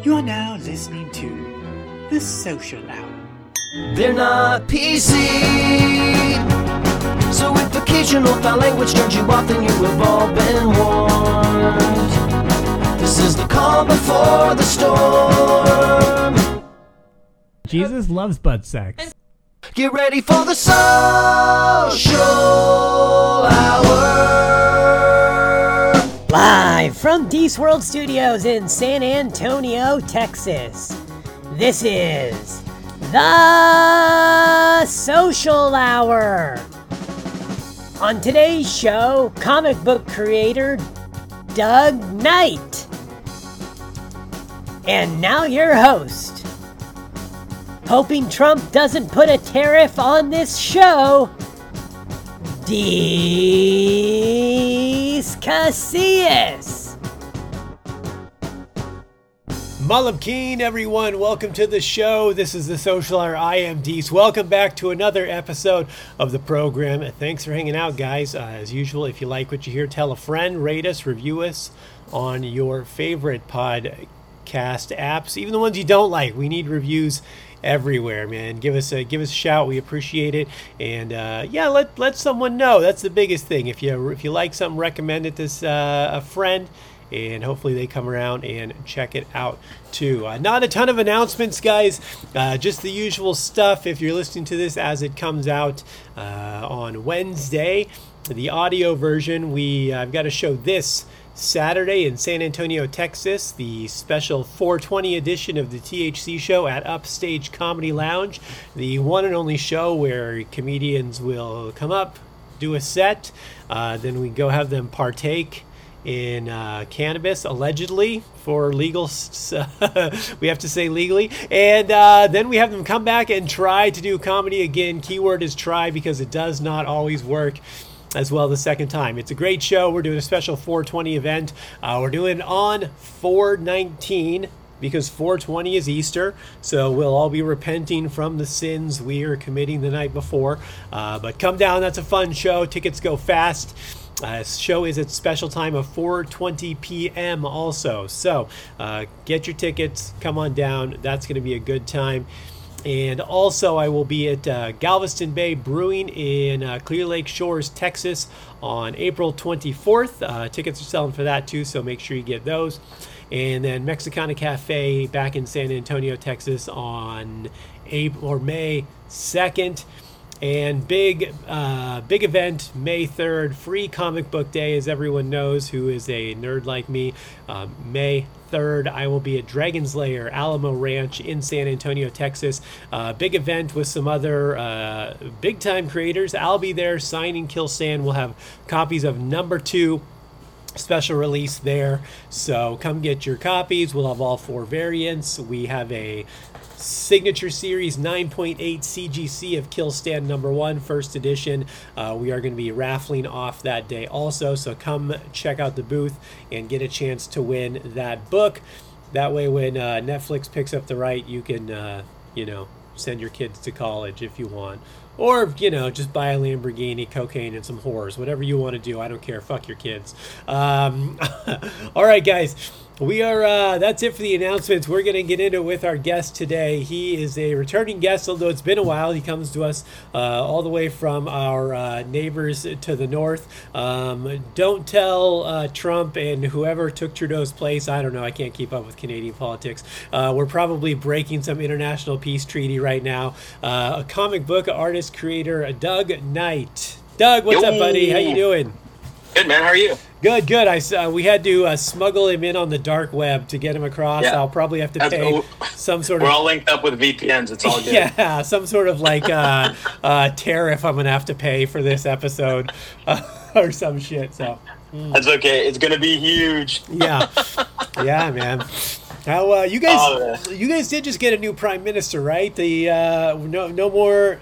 You are now listening to The Social Hour. They're not PC, so if occasional foul language turns you off, then you have all been warned. This is the calm before the storm. Jesus loves butt sex. Get ready for the Social Hour. Live from Deece World Studios in San Antonio, Texas. This is The Social Hour. On today's show, comic book creator Doug Knight. And now your host. Hoping Trump doesn't put a tariff on this show, Deece Casillas. Malam Keen, everyone. Welcome to the show. This is The Social Hour. I am Deece. Welcome back to another episode of the program. Thanks for hanging out, guys. As usual, if you like what you hear, tell a friend, rate us, review us on your favorite podcast apps, even the ones you don't like. We need reviews everywhere, man. Give us a shout. We appreciate it. And let someone know. That's the biggest thing. If you like something, recommend it to a friend, and hopefully they come around and check it out too. Not a ton of announcements, guys. Just the usual stuff. If you're listening to this as it comes out on Wednesday, the audio version, I've got a show this Saturday in San Antonio, Texas, the special 420 edition of the THC show at Upstage Comedy Lounge, the one and only show where comedians will come up, do a set, then we go have them partake in cannabis, allegedly, for legal, we have to say legally, and then we have them come back and try to do comedy again. Keyword is try, because it does not always work as well the second time. It's a great show. We're doing a special 420 event. We're doing it on 4/19 because 420 is Easter, so we'll all be repenting from the sins we are committing the night before. But come down. That's a fun show. Tickets go fast. Show is at special time of 4:20 p.m. also. So get your tickets. Come on down. That's going to be a good time. And also, I will be at Galveston Bay Brewing in Clear Lake Shores, Texas on April 24th. Tickets are selling for that too, so make sure you get those. And then Mexicana Cafe back in San Antonio, Texas on May 2nd. And big event, May 3rd, free comic book day, as everyone knows who is a nerd like me. May 3rd, I will be at Dragon's Lair, Alamo Ranch in San Antonio, Texas. Big event with some other big-time creators. I'll be there signing Kill Stan. We'll have copies of number 2 special release there. So come get your copies. We'll have all 4 variants. We have a signature series 9.8 CGC of Kill Stan number 1 first edition. We are going to be raffling off that day also, so come check out the booth and get a chance to win that book. That way when Netflix picks up the right, you can send your kids to college if you want, or just buy a Lamborghini, cocaine, and some whores, whatever you want to do. I don't care. Fuck your kids. All right, guys. We are, that's it for the announcements. We're going to get into it with our guest today. He is a returning guest, although it's been a while. He comes to us all the way from our neighbors to the north. Don't tell Trump and whoever took Trudeau's place. I don't know. I can't keep up with Canadian politics. We're probably breaking some international peace treaty right now. A comic book artist, creator, Doug Knight. Doug, what's up, buddy? How you doing? Good, man. How are you? Good. We had to smuggle him in on the dark web to get him across. Yeah. I'll probably have to pay some sort of... We're all linked up with VPNs. It's all good. Yeah, some sort of tariff I'm going to have to pay for this episode or some shit. So That's okay. It's going to be huge. Yeah, man. How you guys did just get a new prime minister, right? The no more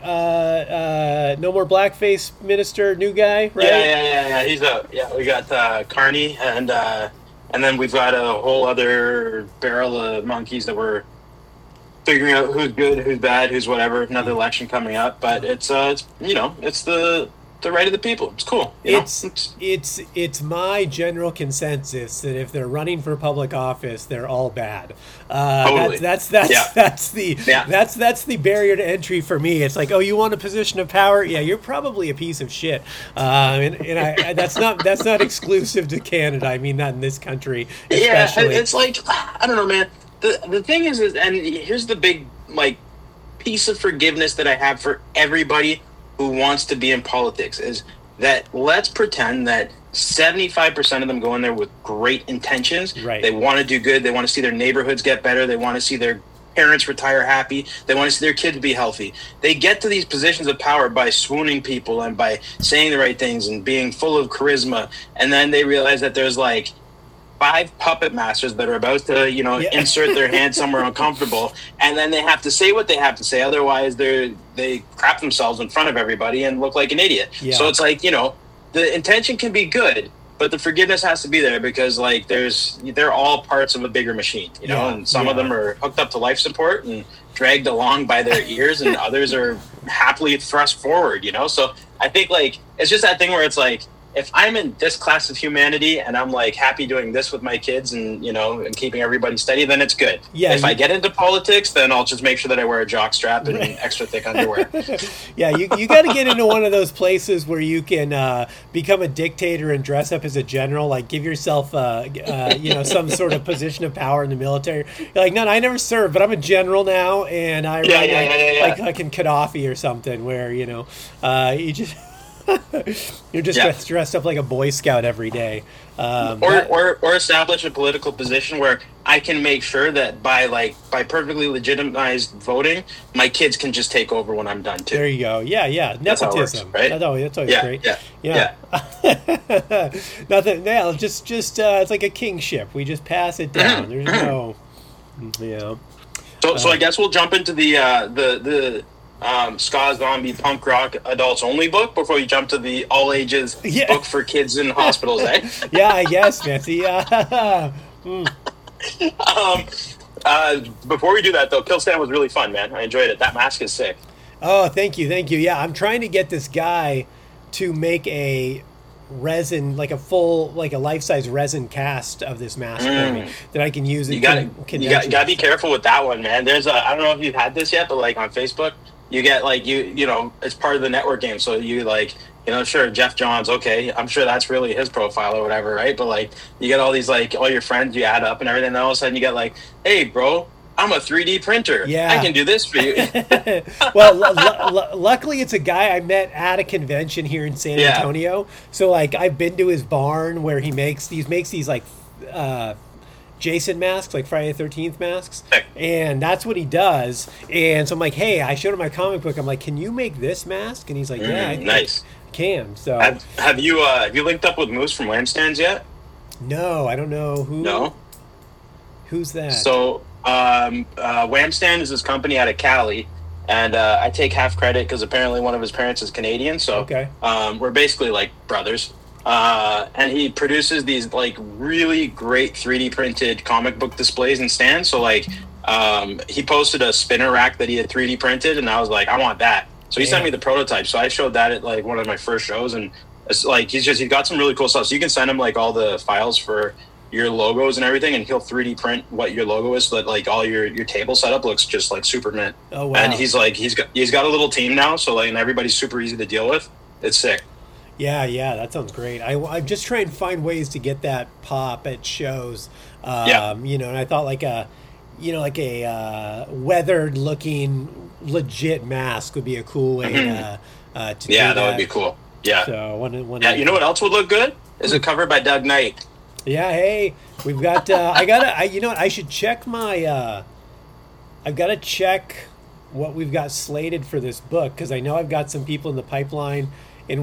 blackface minister, new guy, right? Yeah. We got Carney, and then we've got a whole other barrel of monkeys that we're figuring out who's good, who's bad, who's whatever. Another election coming up, but it's the the right of the people. It's cool. You know? It's my general consensus that if they're running for public office, they're all bad. Totally. That's Yeah. the barrier to entry for me. It's like, oh, you want a position of power? Yeah, you're probably a piece of shit. That's not exclusive to Canada. I mean that in this country, especially. Yeah, it's like, I don't know, man. The thing is, and here's the big piece of forgiveness that I have for everybody who wants to be in politics is that let's pretend that 75% of them go in there with great intentions. Right. They want to do good. They want to see their neighborhoods get better. They want to see their parents retire happy. They want to see their kids be healthy. They get to these positions of power by swooning people and by saying the right things and being full of charisma. And then they realize that there's 5 puppet masters that are about to, insert their hand somewhere uncomfortable, and then they have to say what they have to say. Otherwise, they crap themselves in front of everybody and look like an idiot. Yeah. So it's the intention can be good, but the forgiveness has to be there because they're all parts of a bigger machine, and some of them are hooked up to life support and dragged along by their ears, and others are happily thrust forward. So I think it's just that thing where it's if I'm in this class of humanity and I'm happy doing this with my kids and and keeping everybody steady, then it's good. Yeah, if I get into politics, then I'll just make sure that I wear a jock strap and extra thick underwear. Yeah, you got to get into one of those places where you can become a dictator and dress up as a general, give yourself some sort of position of power in the military. You're like, no, I never served, but I'm a general now, and I run like fucking Gaddafi or something, where you just. You're just dressed up like a Boy Scout every day, or establish a political position where I can make sure that by perfectly legitimized voting, my kids can just take over when I'm done too. There you go. Yeah. Nepotism, right? That's always great. Yeah. Nothing. Yeah, just it's like a kingship. We just pass it down. There's no. Yeah. So I guess we'll jump into the ska, zombie, punk rock, adults only book before we jump to the all ages book for kids in hospitals, eh? Yeah, I guess, Nancy. Before we do that, though, Kill Stand was really fun, man. I enjoyed it. That mask is sick. Oh, thank you. Yeah, I'm trying to get this guy to make a resin, a full, a life-size resin cast of this mask for me that I can use. You gotta be careful with that one, man. There's I don't know if you've had this yet, but on Facebook, you get it's part of the network game. So you sure, Jeff Johns, okay, I'm sure that's really his profile or whatever, right? But you get all these all your friends you add up and everything, and all of a sudden you get hey, bro, I'm a 3D printer. Yeah. I can do this for you. Well, luckily it's a guy I met at a convention here in San Antonio. So I've been to his barn where he makes these Jason masks, Friday the 13th masks. And that's what he does. And so I'm like, hey, I showed him my comic book. I'm like, can you make this mask? And he's like, yeah, I think nice. I can. So have you linked up with Moose from Lampstands yet? No, I don't know who. No. Who's that? So Lampstand is this company out of Cali, and I take half credit because apparently one of his parents is Canadian. So okay. We're basically brothers. And he produces these really great 3D printed comic book displays and stands. So he posted a spinner rack that he had 3D printed, and I was like, I want that. So he sent me the prototype. So I showed that at one of my first shows, and it's he's got some really cool stuff. So you can send him all the files for your logos and everything, and he'll 3D print what your logo is, so that all your table setup looks just like super mint. Oh wow! And he's got a little team now, so and everybody's super easy to deal with. It's sick. Yeah, that sounds great. I'm just trying to find ways to get that pop at shows. And I thought a weathered looking legit mask would be a cool way to do that. Yeah, that would be cool. Yeah. So you know what else would look good? Is it covered by Doug Knight? Yeah. Hey, we've got. You know what? I should check my. I've got to check what we've got slated for this book because I know I've got some people in the pipeline. And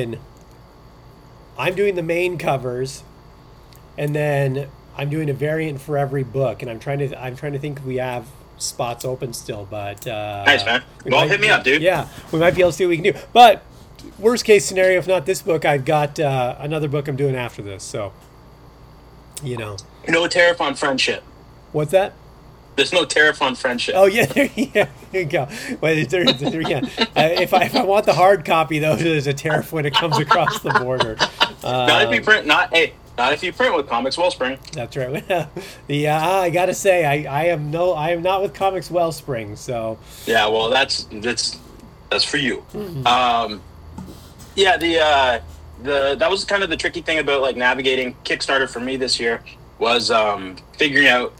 I'm doing the main covers, and then I'm doing a variant for every book, and I'm trying to think if we have spots open still, but nice, man. Well, hit me up, dude. Yeah, we might be able to see what we can do. But worst case scenario, if not this book, I've got another book I'm doing after this. So, No tariff on friendship. What's that? There's no tariff on friendship. Oh yeah, there you go. Well, if I want the hard copy though, there's a tariff when it comes across the border. Not if you print. Not if you print with Comics Wellspring. That's right. I gotta say, I am not with Comics Wellspring. So yeah, well, that's for you. Mm-hmm. That was kind of the tricky thing about like navigating Kickstarter for me this year was figuring out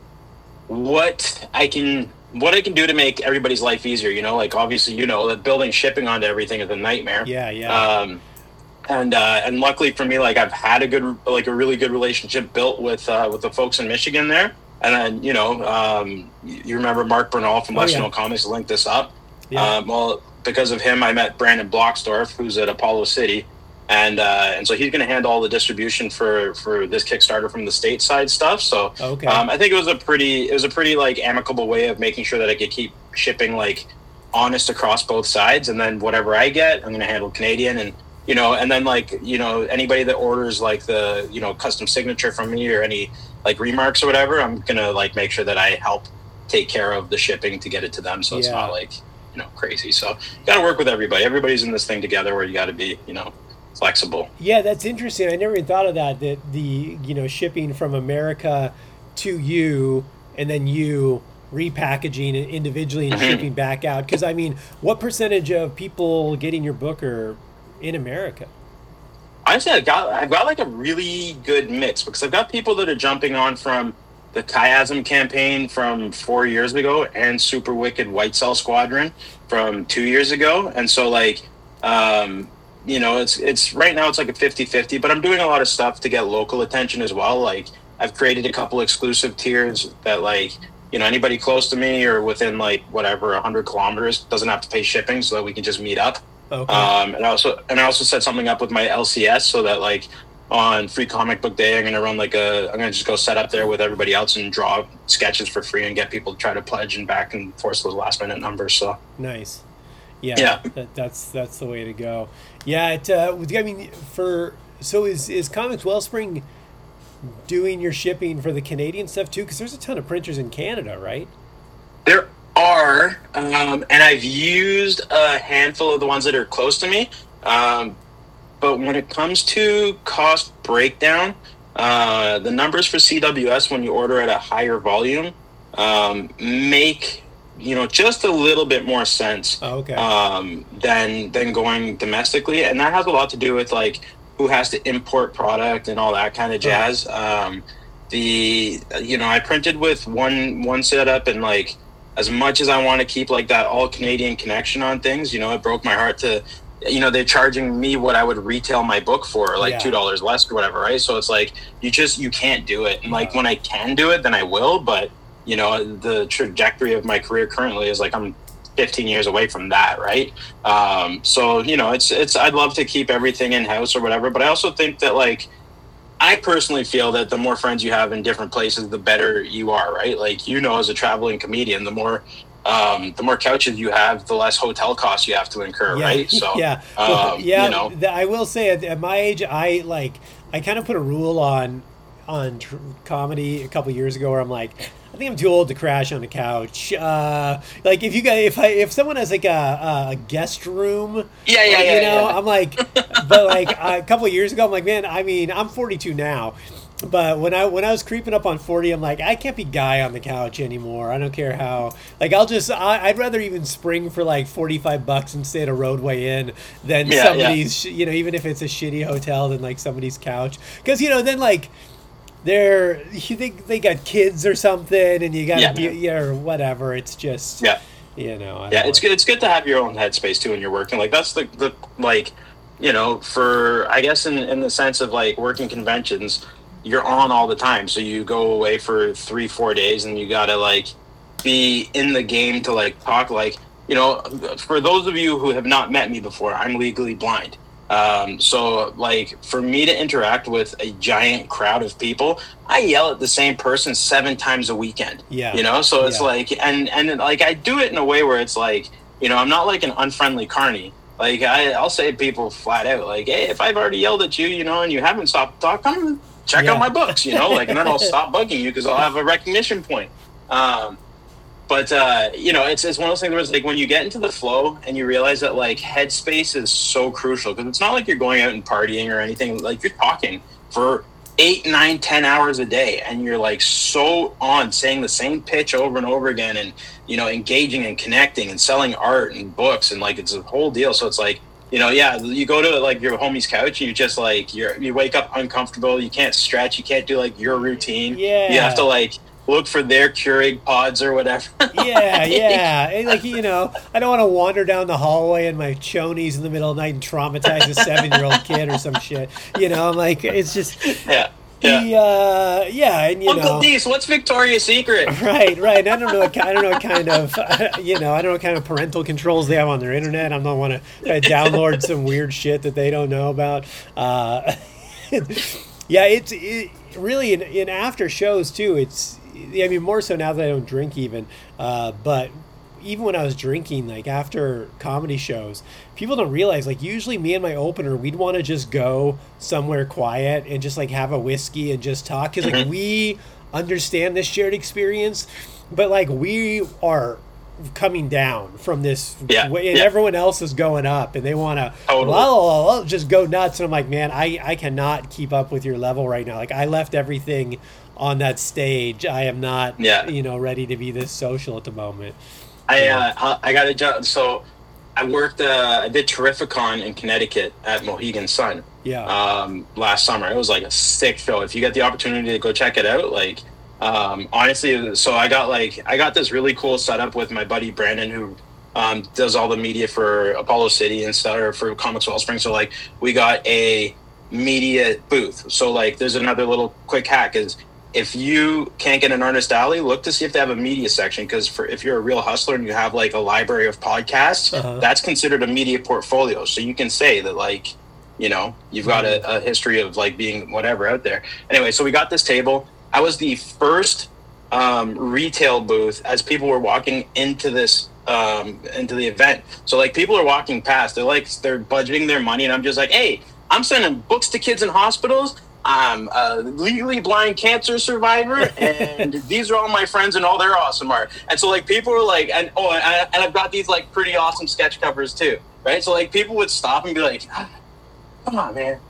what I can do to make everybody's life easier. You know, like obviously, you know, that building shipping onto everything is a nightmare. Yeah. And luckily for me, like I've had a really good relationship built with the folks in Michigan there. And then, you know, you remember Mark Bernal from Less Known Comics linked this up. Yeah. Well, because of him, I met Brandon Blocksdorf, who's at Apollo City. And so he's going to handle all the distribution for this Kickstarter from the stateside stuff. So I think it was a pretty like amicable way of making sure that I could keep shipping like honest across both sides. And then whatever I get, I'm going to handle Canadian. And, you know, and then like, you know, anybody that orders like the, you know, custom signature from me or any like remarks or whatever, I'm going to like make sure that I help take care of the shipping to get it to them. So it's not like, you know, crazy. So you got to work with everybody. Everybody's in this thing together where you got to be, you know, flexible. Yeah, that's interesting. I never even thought of that the, you know, shipping from America to you and then you repackaging it individually and shipping back out. Because, I mean, what percentage of people getting your book are in America? Honestly, I've got like a really good mix because I've got people that are jumping on from the Chiasm campaign from 4 years ago and Super Wicked White Cell Squadron from 2 years ago. And so like, you know, it's right now it's like a 50-50, but I'm doing a lot of stuff to get local attention as well. Like I've created a couple exclusive tiers that like, you know, anybody close to me or within like whatever 100 kilometers doesn't have to pay shipping so that we can just meet up. Okay. And I also set something up with my LCS so that like on Free Comic Book Day, I'm going to just go set up there with everybody else and draw sketches for free and get people to try to pledge and back and force those last minute numbers. So nice. Yeah. That's the way to go. Yeah. I mean, is Comics Wellspring doing your shipping for the Canadian stuff too? Because there's a ton of printers in Canada, right? There are, and I've used a handful of the ones that are close to me. But when it comes to cost breakdown, the numbers for CWS when you order at a higher volume make, you know, just a little bit more sense than going domestically. And that has a lot to do with like who has to import product and all that kind of jazz. You know, I printed with one setup and like as much as I want to keep like that all Canadian connection on things, you know, it broke my heart to, you know, they're charging me what I would retail my book for, like $2 less or whatever, right? So it's like you can't do it. And like when I can do it, then I will. But you know, the trajectory of my career currently is like I'm 15 years away from that, right? So you know, it's I'd love to keep everything in house or whatever, but I also think that like I personally feel that the more friends you have in different places, the better you are, right? Like, you know, as a traveling comedian, the more couches you have, the less hotel costs you have to incur, right? So, you know, I will say at my age, I kind of put a rule on comedy a couple years ago where I'm like, I think I'm too old to crash on the couch. Like if someone has like a guest room, you know, I'm like, but like a couple of years ago, I'm like, man, I mean, I'm 42 now. But when I was creeping up on 40, I'm like, I can't be guy on the couch anymore. I don't care how. Like, I'd rather even spring for like $45 and stay at a Roadway Inn than somebody's, you know, even if it's a shitty hotel, than like somebody's couch. Because, you know, then like you think they got kids or something, and you got to be, or whatever. It's just, you know. It's good. It's good to have your own headspace too when you're working. Like that's the like, you know, for I guess in the sense of like working conventions, you're on all the time. So you go away for 3-4 days and you gotta like be in the game to like talk. Like, you know, for those of you who have not met me before, I'm legally blind. So like for me to interact with a giant crowd of people, I yell at the same person 7 times a weekend, you know? So it's like, and like, I do it in a way where it's like, you know, I'm not like an unfriendly carny. Like I'll say to people flat out, like, hey, if I've already yelled at you, you know, and you haven't stopped talking, check out my books, you know, like, and then I'll stop bugging you because I'll have a recognition point. But you know, it's one of those things where it's like when you get into the flow and you realize that like headspace is so crucial, because it's not like you're going out and partying or anything. Like you're talking for 8, 9, 10 hours a day, and you're like so on saying the same pitch over and over again, and you know, engaging and connecting and selling art and books, and like it's a whole deal. So it's like, you know, yeah, you go to like your homie's couch and you just like you wake up uncomfortable, you can't stretch, you can't do like your routine. Yeah. You have to like look for their Keurig pods or whatever. Yeah. And, like, you know, I don't want to wander down the hallway in my chonies in the middle of the night and traumatize a 7-year-old kid or some shit. You know, I'm like, it's just... Yeah. And you Uncle know, Deese, what's Victoria's Secret? right. I don't know what kind of you know, I don't know what kind of parental controls they have on their internet. I don't want to download some weird shit that they don't know about. Yeah, it's really in after shows too. It's, I mean, more so now that I don't drink even, but even when I was drinking, like after comedy shows, people don't realize, like usually me and my opener, we'd want to just go somewhere quiet and just like have a whiskey and just talk, because like we understand this shared experience, but like we are coming down from this way, and everyone else is going up, and they want to just go nuts, and I'm like, man, I cannot keep up with your level right now. Like I left everything on that stage. I am not you know, ready to be this social at the moment. I got a job. So I worked, I did Terrificon in Connecticut at Mohegan Sun. Last summer. It was like a sick show. If you get the opportunity to go check it out, like, honestly, so I got this really cool setup with my buddy Brandon, who does all the media for Apollo City and stuff, or for Comics Wellspring. So like we got a media booth. So like there's another little quick hack is, if you can't get an Artist Alley, look to see if they have a media section, because if you're a real hustler and you have like a library of podcasts, that's considered a media portfolio. So you can say that, like, you know, you've got a history of like being whatever out there. Anyway, so we got this table. I was the first retail booth as people were walking into this into the event. So like people are walking past, they're budgeting their money, and I'm just like, hey, I'm sending books to kids in hospitals. I'm a legally blind cancer survivor, and these are all my friends and all their awesome art. And so like people were like, and I've got these like pretty awesome sketch covers too, right? So like people would stop and be like, come on, man.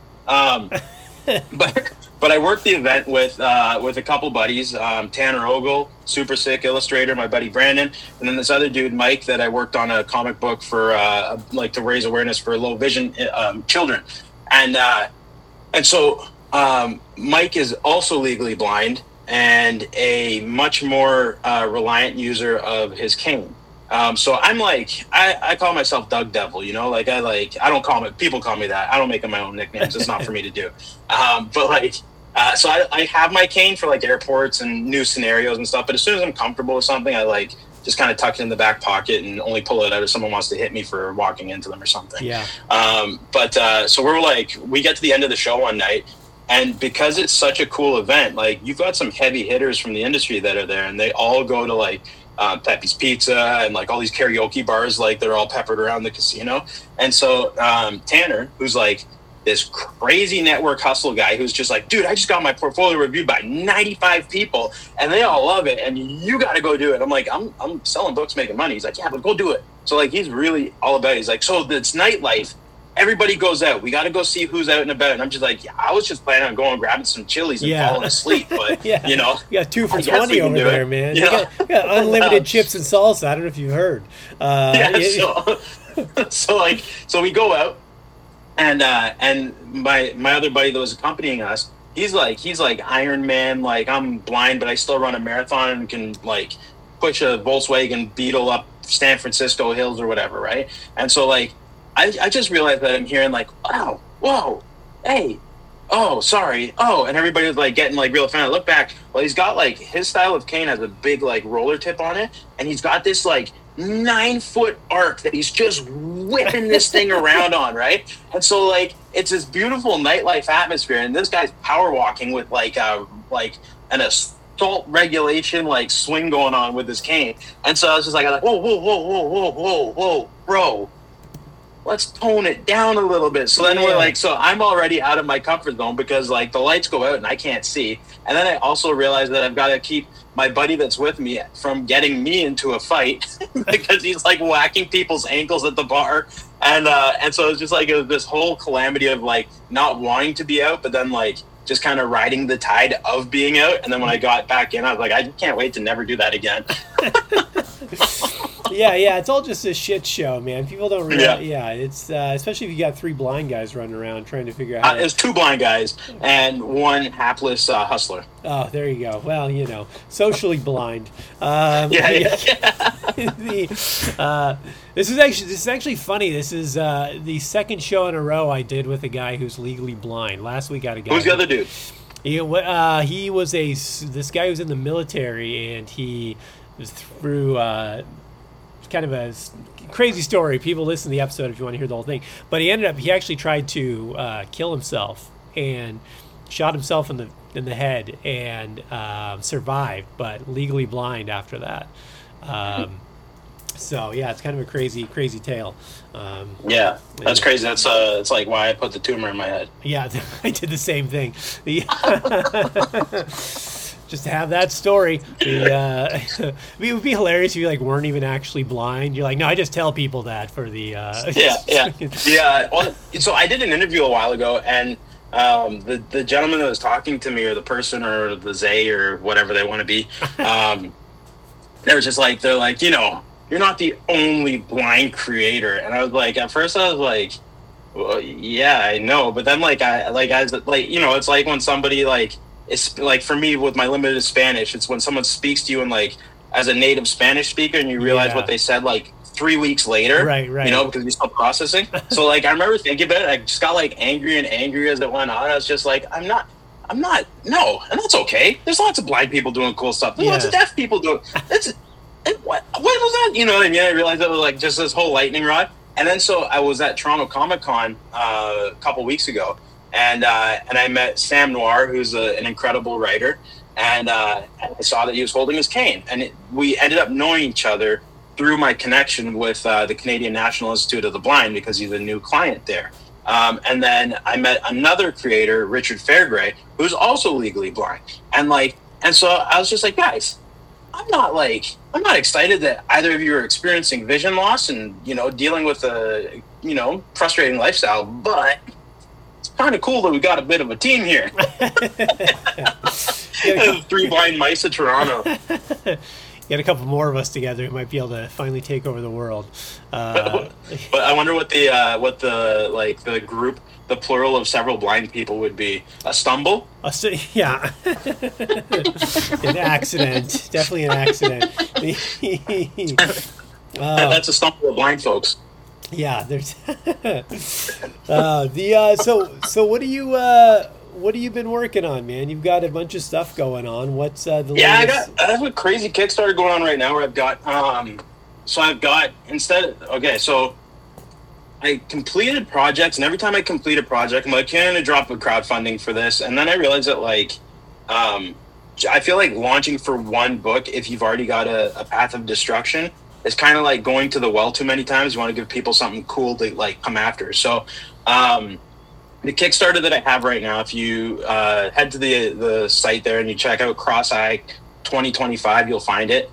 But I worked the event with a couple buddies, Tanner Ogle, super sick illustrator, my buddy Brandon, and then this other dude, Mike, that I worked on a comic book for like to raise awareness for low vision children, and so. Mike is also legally blind and a much more reliant user of his cane. So I'm like, I call myself Doug Devil, you know, like I don't call me, people call me that. I don't make up my own nicknames. It's not for me to do. But like, so I have my cane for like airports and new scenarios and stuff. But as soon as I'm comfortable with something, I like just kind of tuck it in the back pocket and only pull it out if someone wants to hit me for walking into them or something. Yeah. So we're like, we get to the end of the show one night. And because it's such a cool event, like you've got some heavy hitters from the industry that are there, and they all go to like Pepe's Pizza and like all these karaoke bars, like they're all peppered around the casino. And so Tanner, who's like this crazy network hustle guy, who's just like, dude, I just got my portfolio reviewed by 95 people and they all love it, and you got to go do it. I'm like, I'm selling books, making money. He's like, yeah, but go do it. So like he's really all about it. He's like, so it's nightlife. Everybody goes out. We got to go see who's out and about. And I'm just like, yeah, I was just planning on going grabbing some Chili's and falling asleep. But, you know. You got 2 for $20 over there, man. You got unlimited chips and salsa. I don't know if you've heard. So we go out. And my other buddy that was accompanying us, he's like Iron Man. Like, I'm blind, but I still run a marathon and can, like, push a Volkswagen Beetle up San Francisco hills or whatever, right? And so, like, I just realized that I'm hearing like, wow, whoa, hey, oh, sorry, oh, and everybody was like getting like real offended. I look back, well, he's got like, his style of cane has a big like roller tip on it, and he's got this like 9-foot arc that he's just whipping this thing around on, right? And so like it's this beautiful nightlife atmosphere, and this guy's power walking with like an assault regulation like swing going on with his cane. And so I was just like, whoa, bro. let's tone it down a little bit. So then we're like, so I'm already out of my comfort zone because like the lights go out and I can't see. And then I also realized that I've got to keep my buddy that's with me from getting me into a fight because he's like whacking people's ankles at the bar. And so it was just like, it was this whole calamity of like not wanting to be out, but then like just kind of riding the tide of being out. And then when I got back in, I was like, I can't wait to never do that again. Yeah, it's all just a shit show, man. People don't realize. Yeah, it's especially if you got 3 blind guys running around trying to figure out. There's 2 blind guys and 1 hapless hustler. Oh, there you go. Well, you know, socially blind. This is actually funny. This is the second show in a row I did with a guy who's legally blind. Last week I got a guy. Who's the other dude? He was this guy who's in the military, and he was through kind of a crazy story. People listen to the episode if you want to hear the whole thing. But he actually tried to kill himself and shot himself in the head and survived, but legally blind after that. So yeah, it's kind of a crazy tale. Yeah, that's crazy. That's it's like why I put the tumor in my head. Yeah, I did the same thing. Just to have that story. It would be hilarious if you like weren't even actually blind. You're like, no, I just tell people that for the. Yeah. Well, so I did an interview a while ago, and the gentleman that was talking to me, or the person, or the Zay, or whatever they want to be, they were just like, they're like, you know, you're not the only blind creator. And I was like, at first I was like, well, yeah, I know, but then I was like, you know, it's like when somebody like. It's like for me with my limited Spanish, it's when someone speaks to you and like as a native Spanish speaker and you realize what they said like 3 weeks later, right. You know, because you're still processing. So like I remember thinking about it, I just got like angry and angry as it went on. I was just like, I'm not, no, and that's okay. There's lots of blind people doing cool stuff. There's lots of deaf people doing. What was that? You know what I mean? I realized it was like just this whole lightning rod. And then so I was at Toronto Comic Con a couple weeks ago. And I met Sam Noir, who's an incredible writer, and I saw that he was holding his cane. And we ended up knowing each other through my connection with the Canadian National Institute of the Blind, because he's a new client there. And then I met another creator, Richard Fairgray, who's also legally blind. And so I was just like, guys, I'm not excited that either of you are experiencing vision loss and, you know, dealing with a, you know, frustrating lifestyle, but it's kind of cool that we got a bit of a team here. 3 blind mice in Toronto. Get a couple more of us together, we might be able to finally take over the world. But I wonder what the group, the plural of several blind people would be. A stumble? Yeah. An accident. Definitely an accident. That's a stumble of blind folks. Yeah, there's so what have you been working on, man? You've got a bunch of stuff going on. What's the latest? I have a crazy Kickstarter going on right now where I've got so I completed projects, and every time I complete a project, I'm like, okay, I'm gonna drop a crowdfunding for this, and then I realized that I feel like launching for one book, if you've already got a path of destruction, it's kind of like going to the well too many times. You want to give people something cool to like come after. So the Kickstarter that I have right now, if you head to the site there and you check out Cross-Eye 2025, you'll find it.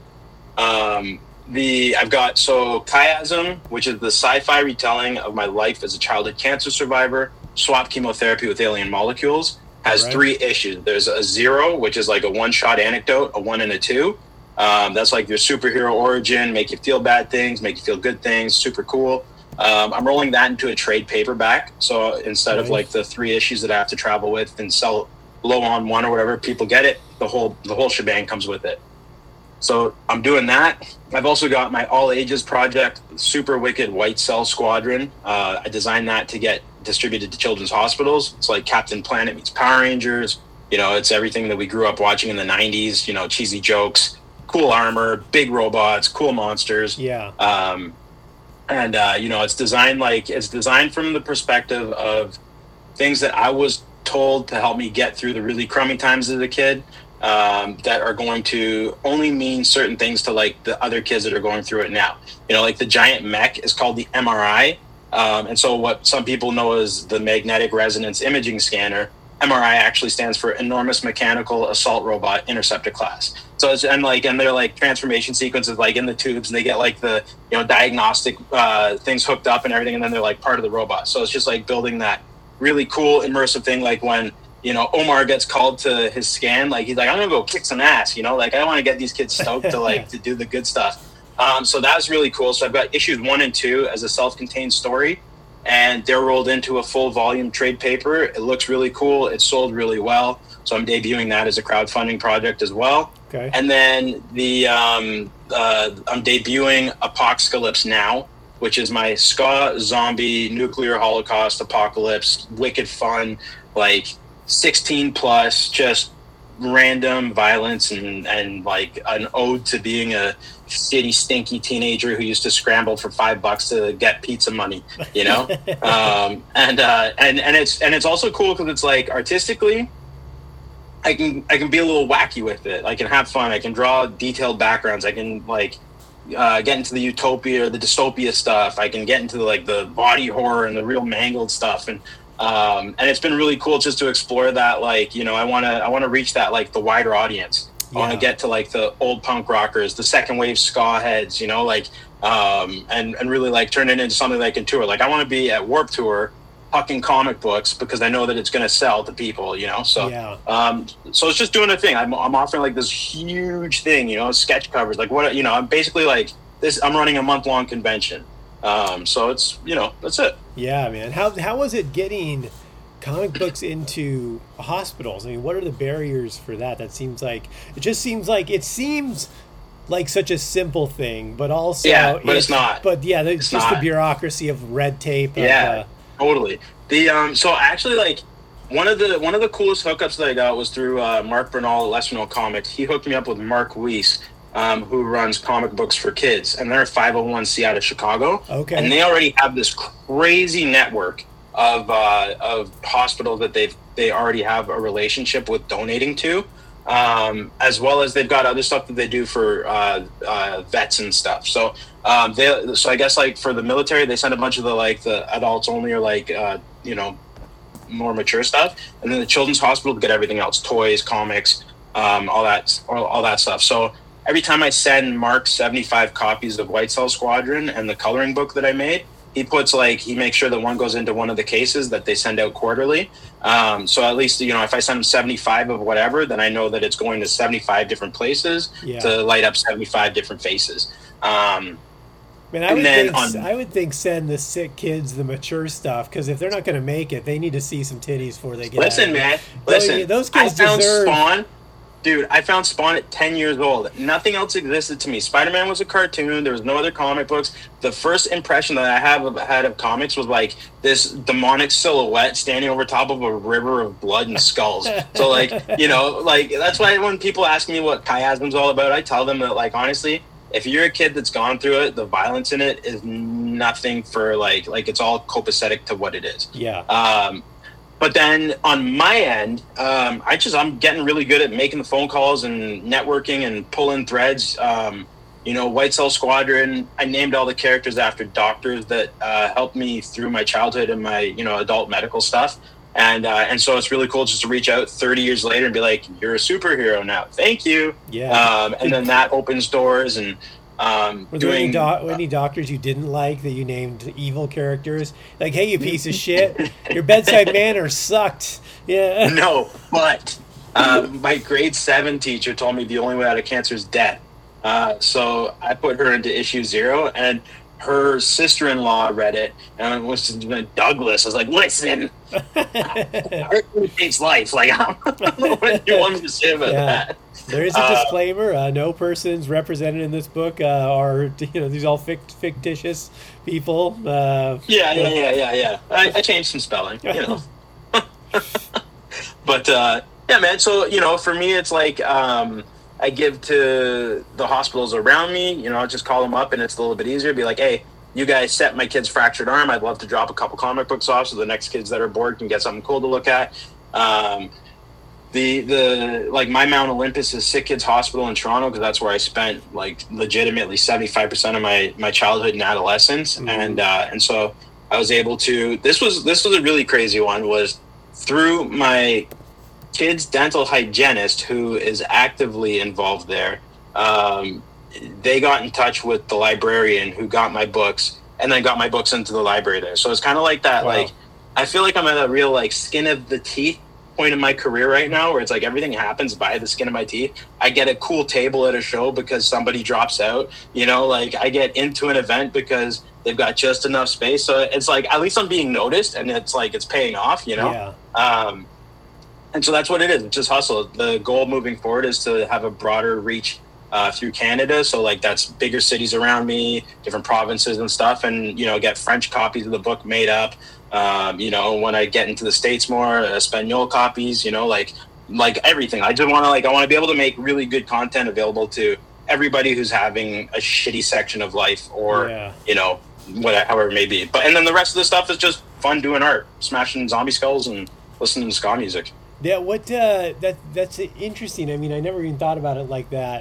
I've got Chiasm, which is the sci-fi retelling of my life as a childhood cancer survivor, swap chemotherapy with alien molecules, has 3 issues. There's a 0, which is like a one-shot anecdote, a 1 and a 2. That's like your superhero origin, make you feel bad things, make you feel good things, super cool. I'm rolling that into a trade paperback. So instead of like the 3 issues that I have to travel with and sell low on 1 or whatever, people get it. The whole shebang comes with it. So I'm doing that. I've also got my all ages project, Super Wicked White Cell Squadron. I designed that to get distributed to children's hospitals. It's like Captain Planet meets Power Rangers. You know, it's everything that we grew up watching in the 90s, you know, cheesy jokes, cool armor, big robots, cool monsters. Yeah. You know, it's designed from the perspective of things that I was told to help me get through the really crummy times as a kid, that are going to only mean certain things to like the other kids that are going through it now. You know, like the giant mech is called the MRI, And so what some people know as the magnetic resonance imaging scanner, MRI actually stands for enormous mechanical assault robot interceptor class. So it's, and they're like transformation sequences like in the tubes, and they get like the, diagnostic things hooked up and everything, and then they're like part of the robot. So it's just like building that really cool immersive thing, like when Omar gets called to his scan, like he's like, I'm gonna go kick some ass, like I want to get these kids stoked to like to do the good stuff. So that's really cool. So I've got issues 1 and 2 as a self-contained story, and they're rolled into a full volume trade paper. It looks really cool. It's sold really well. So I'm debuting that as a crowdfunding project as well. Okay. And then I'm debuting Apocalypse Now, which is my ska zombie nuclear holocaust apocalypse, wicked fun, like 16 plus, just random violence and like an ode to being a shitty, stinky teenager who used to scramble for $5 to get pizza money, and it's also cool because it's like artistically, I can be a little wacky with it. I can have fun. I can draw detailed backgrounds. I can like get into the utopia or the dystopia stuff. I can get into like the body horror and the real mangled stuff, and it's been really cool just to explore that. Like, I want to reach that, like the wider audience. I want to get to like the old punk rockers, the second wave ska heads, and really like turn it into something that can tour. Like I want to be at Warped Tour fucking comic books because I know that it's going to sell to people, so so it's just doing a thing. I'm offering like this huge thing, sketch covers, like what, I'm basically like this, I'm running a month-long convention. So it's, that's it. Yeah, man. How was it getting comic books into hospitals? I mean, what are the barriers for that? It seems like such a simple thing, but also but it's not. But yeah, it's just the bureaucracy of red tape. Totally. The so actually, like one of the coolest hookups that I got was through Mark Bernal at Less Known Comics. He hooked me up with Mark Weiss, who runs Comic Books for Kids, and they're a 501c out of Chicago. Okay. And they already have this crazy network of hospitals that they already have a relationship with donating to, as well as they've got other stuff that they do for vets and stuff. So so I guess like for the military, they send a bunch of the adults only or more mature stuff, and then the children's hospital get everything else: toys, comics, all that stuff. So every time I send Mark 75 copies of White Cell Squadron and the coloring book that I made, he makes sure that one goes into one of the cases that they send out quarterly. So at least, if I send him 75 of whatever, then I know that it's going to 75 different places to light up 75 different faces. I would think send the sick kids the mature stuff, because if they're not going to make it, they need to see some titties before they get Listen, out. Man. Listen, those kids I found deserve... Spawn. Dude, I found Spawn at 10 years old. Nothing else existed to me. Spider-Man was a cartoon. There was no other comic books. The first impression that I had of comics was like this demonic silhouette standing over top of a river of blood and skulls. So that's why when people ask me what Chiasm's all about, I tell them that honestly, if you're a kid that's gone through it, the violence in it is nothing for it's all copacetic to what it is. Yeah. But then on my end, I'm getting really good at making the phone calls and networking and pulling threads. White Cell Squadron, I named all the characters after doctors that helped me through my childhood and my adult medical stuff. And so it's really cool just to reach out 30 years later and be like, you're a superhero now. Thank you. Yeah. And then that opens doors. And were there any doctors you didn't like that you named evil characters? Like, hey, you piece of shit, your bedside manner sucked. Yeah. No, but my grade 7 teacher told me the only way out of cancer is death. So I put her into issue 0, and her sister-in-law read it, and it was Douglas. I was like, listen, it takes life. Like, I don't know what you want me to say about that. There is a disclaimer. No persons represented in this book are, these are all fictitious people. Yeah. I changed some spelling, But, yeah, man. So, for me, it's like, I give to the hospitals around me, I'll just call them up, and it's a little bit easier. Be like, hey, you guys set my kid's fractured arm. I'd love to drop a couple comic books off so the next kids that are bored can get something cool to look at. My Mount Olympus is Sick Kids Hospital in Toronto, because that's where I spent legitimately 75% of my childhood and adolescence. Mm-hmm. And so I was able to. This was a really crazy one. Was through my kid's dental hygienist, who is actively involved there. They got in touch with the librarian who got my books, and then got my books into the library there. So it's kind of like that. Wow. Like, I feel like I'm at a real like skin of the teeth point in my career right now, where it's like everything happens by the skin of my teeth. I get a cool table at a show because somebody drops out, like I get into an event because they've got just enough space. So it's like, at least I'm being noticed, and it's like, it's paying off, Yeah. And so that's what it is. It's just hustle. The goal moving forward is to have a broader reach through Canada. So like, that's bigger cities around me, different provinces and stuff, and, get French copies of the book made up. When I get into the States more, Espanol copies, like everything. I just want to I want to be able to make really good content available to everybody who's having a shitty section of life, or, however it may be. And then the rest of the stuff is just fun doing art, smashing zombie skulls and listening to ska music. Yeah, that's interesting. I mean, I never even thought about it like that.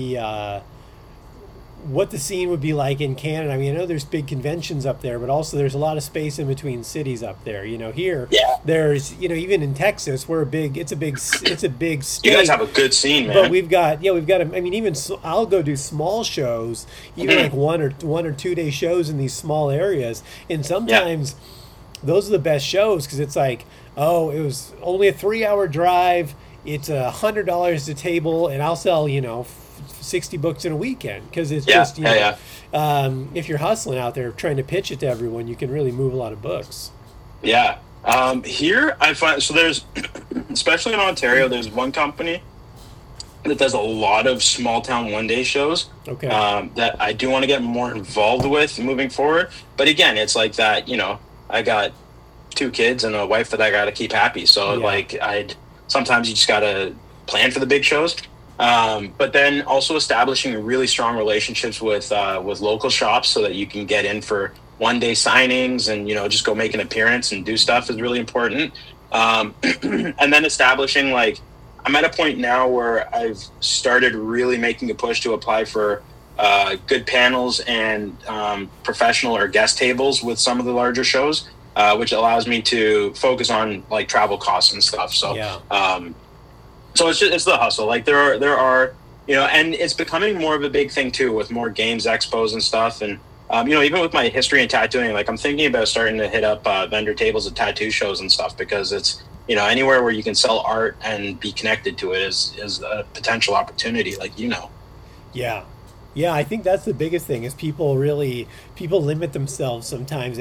What the scene would be like in Canada. I mean, I know there's big conventions up there, but also there's a lot of space in between cities up there. Here, there's even in Texas, it's a big state. You guys have a good scene, man. But we've got. I mean, even I'll go do small shows, even like one or 2 day shows in these small areas, and sometimes those are the best shows because it's like, oh, it was only a 3-hour drive. It's $100 a table, and I'll sell 60 books in a weekend, because it's just if you're hustling out there trying to pitch it to everyone, you can really move a lot of books. Here I find, so there's especially in Ontario, there's one company that does a lot of small town one-day shows that I do want to get more involved with moving forward. But again, it's like that, I got 2 kids and a wife that I got to keep happy, so sometimes you just got to plan for the big shows. But then also establishing really strong relationships with local shops so that you can get in for one-day signings and, just go make an appearance and do stuff is really important. And then establishing, I'm at a point now where I've started really making a push to apply for good panels and professional or guest tables with some of the larger shows, which allows me to focus on travel costs and stuff. So, so it's the hustle. There are, and it's becoming more of a big thing too, with more games expos and stuff. And, even with my history in tattooing, I'm thinking about starting to hit up vendor tables at tattoo shows and stuff, because it's, anywhere where you can sell art and be connected to it is a potential opportunity, Yeah. Yeah, I think that's the biggest thing, is people limit themselves sometimes.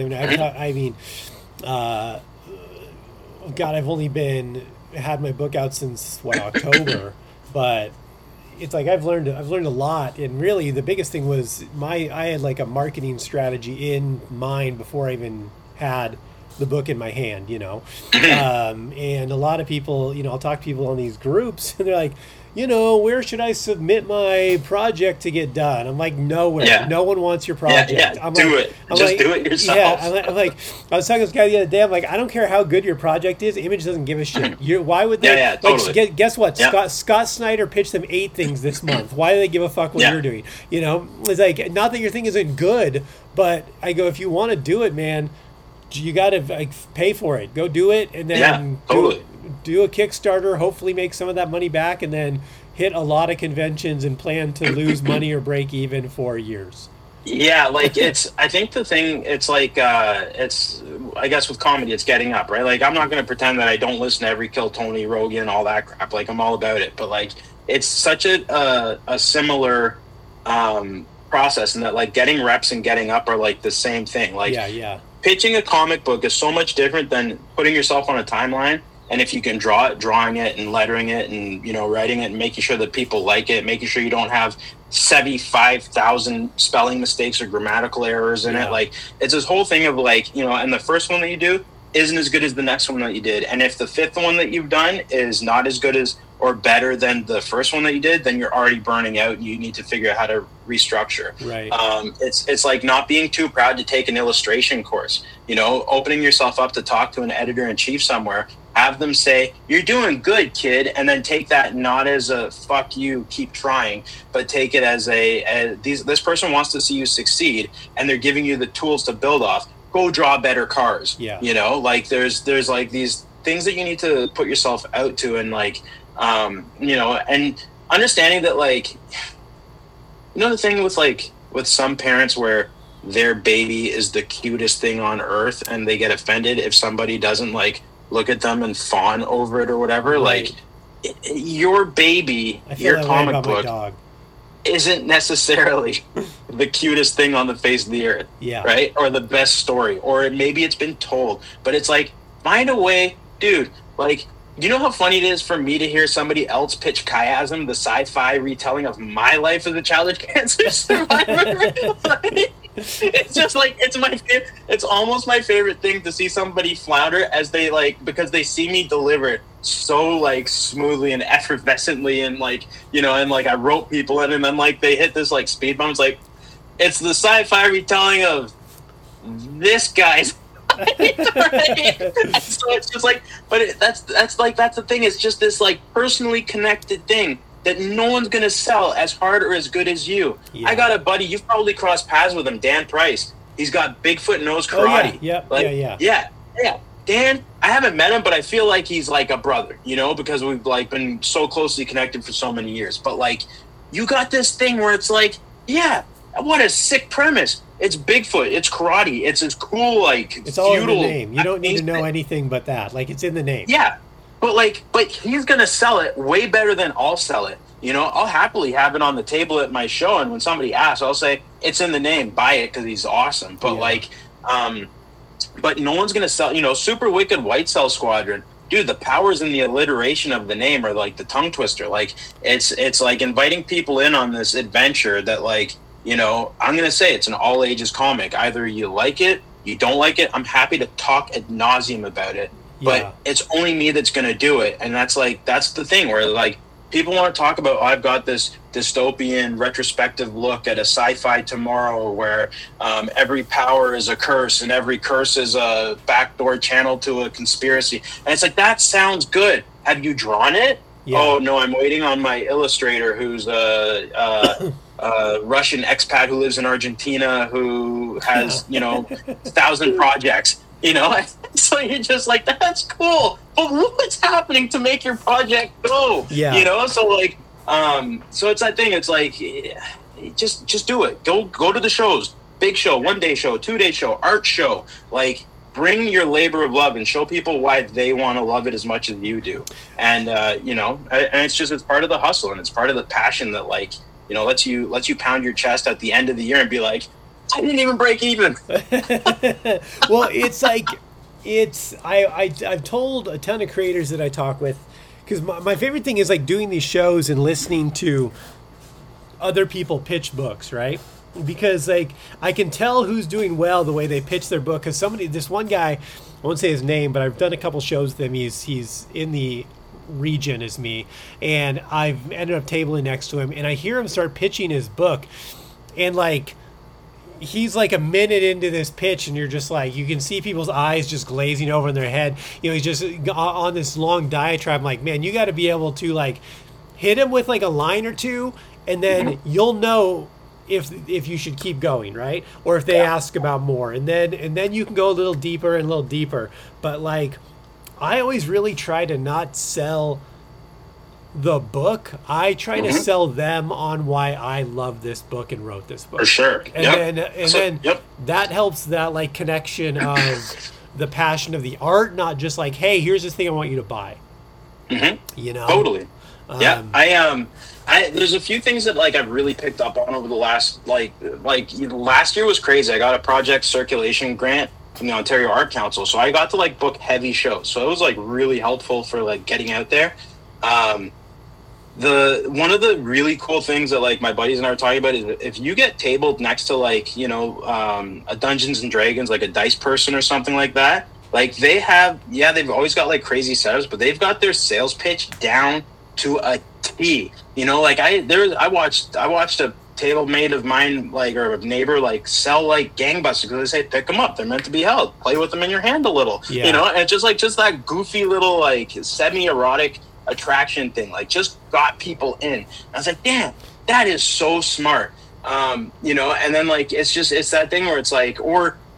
I've only had my book out since October, but it's like I've learned a lot, and really the biggest thing was I had a marketing strategy in mind before I even had the book in my hand, and a lot of people, I'll talk to people on these groups, and they're like, where should I submit my project to get done? I'm like, nowhere. Yeah. No one wants your project. I'm do it yourself. Yeah, I was talking to this guy the other day. I'm like, I don't care how good your project is. Image doesn't give a shit. Why would they? Totally. Guess what? Yeah. Scott Snyder pitched them 8 things this month. Why do they give a fuck what you're doing? It's like, not that your thing isn't good, but I go, if you want to do it, man, you got to pay for it. Go do it, and then do a Kickstarter, hopefully make some of that money back, and then hit a lot of conventions and plan to lose money or break even for years. Yeah, I think the thing, it's I guess with comedy, it's getting up, right? I'm not going to pretend that I don't listen to every Kill Tony, Rogan, all that crap. I'm all about it. But, it's such a similar process, and that, getting reps and getting up are, the same thing. Pitching a comic book is so much different than putting yourself on a timeline. And if you can drawing it and lettering it and, writing it and making sure that people like it, making sure you don't have 75,000 spelling mistakes or grammatical errors in it. It's this whole thing of and the first one that you do isn't as good as the next one that you did. And if the 5th one that you've done is not as good as or better than the first one that you did, then you're already burning out, and you need to figure out how to restructure. Right. It's like not being too proud to take an illustration course, opening yourself up to talk to an editor-in-chief somewhere, have them say, "You're doing good, kid," and then take that not as a "fuck you, keep trying," but take it as this person wants to see you succeed, and they're giving you the tools to build off. go draw better cars. Yeah. You know, like there's like these things that you need to put yourself out to, and like, you know, and understanding that, like, you know, the thing with like with some parents where their baby is the cutest thing on earth and they get offended if somebody doesn't like look at them and fawn over it or whatever. Right. Like, your baby, I feel your that way comic about my book dog. isn't necessarily the cutest thing on the face of the earth. Yeah. Right? Or the best story, or maybe it's been told, but it's like, find a way, dude. Like, you know how funny it is for me to hear somebody else pitch Chiasm, the sci-fi retelling of my life as a childhood cancer survivor? Like, it's just like, it's almost my favorite thing to see somebody flounder as they like, because they see me deliver it so like smoothly and effervescently, and like, you know, and like I rope people in, and then like they hit this like speed bump. It's like, it's the sci-fi retelling of this guy's so it's just like, but that's the thing. It's just this like personally connected thing that no one's gonna sell as hard or as good as you. Yeah. I got a buddy, you've probably crossed paths with him, Dan Price. He's got Bigfoot nose karate. Yeah. Dan, I haven't met him, but I feel like he's like a brother, you know, because we've like been so closely connected for so many years. But like, you got this thing where it's like, yeah, what a sick premise. It's Bigfoot, it's karate, it's cool, like, It's all in the feudal name. You don't need to know anything but that. Like, it's in the name. Yeah, but he's gonna sell it way better than I'll sell it. You know, I'll happily have it on the table at my show, and when somebody asks, I'll say it's in the name, buy it because he's awesome. But like, but no one's gonna sell. You know, Super Wicked White Cell Squadron. Dude, the powers in the alliteration of the name are like the tongue twister. Like, it's like inviting people in on this adventure that, like, you know, I'm going to say it's an all ages comic. Either you like it, you don't like it. I'm happy to talk ad nauseum about it, but it's only me that's going to do it. And that's the thing where like people want to talk about, oh, I've got this dystopian retrospective look at a sci-fi tomorrow where every power is a curse and every curse is a backdoor channel to a conspiracy. And it's like, that sounds good. Have you drawn it? Yeah. Oh no, I'm waiting on my illustrator who's Russian expat who lives in Argentina who has, you know, 1,000 projects, you know. So you're just like, that's cool, but what's happening to make your project go? Yeah. You know, so like, so it's that thing. It's like, just do it. Go to the shows. Big show, 1 day show, 2 day show, art show. Like, bring your labor of love and show people why they want to love it as much as you do. And you know, and it's part of the hustle, and it's part of the passion that, like, you know, lets you pound your chest at the end of the year and be like, I didn't even break even. Well, it's like, I've told a ton of creators that I talk with, because my favorite thing is like doing these shows and listening to other people pitch books, right? Because like I can tell who's doing well the way they pitch their book. Because this one guy, I won't say his name, but I've done a couple shows with him. He's in the region as me, and I've ended up tabling next to him, and I hear him start pitching his book, and like he's like a minute into this pitch, and you're just like, you can see people's eyes just glazing over in their head. You know, he's just on this long diatribe. I'm like, man, you got to be able to like hit him with like a line or two, and then you'll know if you should keep going, right? Or if they ask about more, and then you can go a little deeper. But like, I always really try to not sell the book. I try to sell them on why I love this book and wrote this book. For sure. And then that helps that like connection of the passion of the art, not just like, hey, here's this thing I want you to buy. You know? Totally. I there's a few things that like I've really picked up on over the last like last year was crazy. I got a project circulation grant from the Ontario Art Council, so I got to like book heavy shows. So it was like really helpful for like getting out there. One of the really cool things that like my buddies and I were talking about is if you get tabled next to like, you know, a Dungeons and Dragons, like a dice person or something like that, like they've always got like crazy setups, but they've got their sales pitch down to a T. You know, like I watched a table mate of mine, like, or a neighbor, like sell like gangbusters because they say pick them up, they're meant to be held, play with them in your hand a little, you know, and just that goofy little like semi-erotic attraction thing, like just got people in. I was like, damn, that is so smart. You know, and then like it's that thing where it's like, or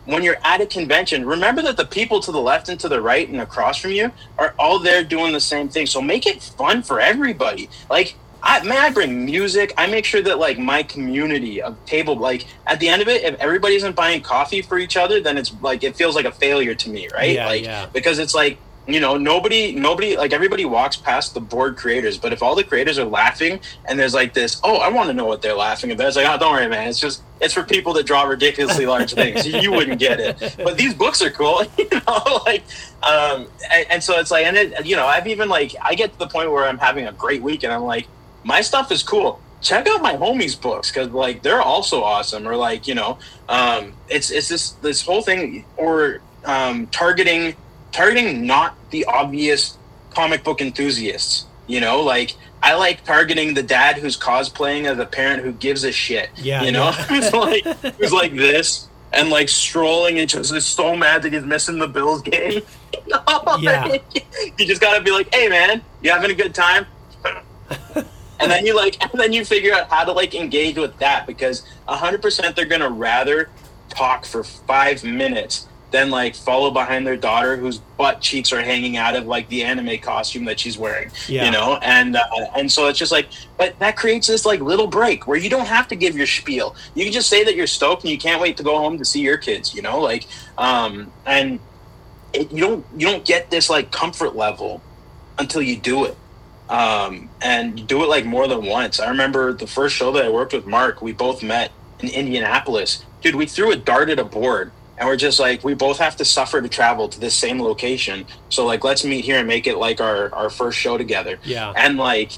when you're at a convention, remember that the people to the left and to the right and across from you are all there doing the same thing. So make it fun for everybody. Like, I bring music. I make sure that, like, my community of table, like, at the end of it, if everybody isn't buying coffee for each other, then it's like, it feels like a failure to me, right? Yeah, like, yeah. Because it's like, you know, nobody, like, everybody walks past the board creators, but if all the creators are laughing and there's like this, oh, I want to know what they're laughing about. It's like, oh, don't worry, man. It's for people that draw ridiculously large things. You wouldn't get it. But these books are cool, you know, like, and so it's like, and it, you know, I've even, like, I get to the point where I'm having a great week and I'm like, my stuff is cool. Check out my homies' books, because, like, they're also awesome. Or, like, you know, it's this whole thing, or targeting not the obvious comic book enthusiasts, you know, like, I like targeting the dad who's cosplaying as a parent who gives a shit, you know, who's like this and, like, strolling and just is so mad that he's missing the Bills game. You know? Yeah. You just gotta be like, hey man, you having a good time? And then you figure out how to, like, engage with that, because 100% they're gonna rather talk for 5 minutes than, like, follow behind their daughter whose butt cheeks are hanging out of, like, the anime costume that she's wearing, you know? And so it's just like, but that creates this, like, little break where you don't have to give your spiel. You can just say that you're stoked and you can't wait to go home to see your kids, you know? Like, and you don't get this, like, comfort level until you do it. And you do it, like, more than once. I remember the first show that I worked with Mark, we both met in Indianapolis. Dude, we threw a dart at a board. And we're just like, we both have to suffer to travel to this same location. So, like, let's meet here and make it, like, our first show together. Yeah. And, like,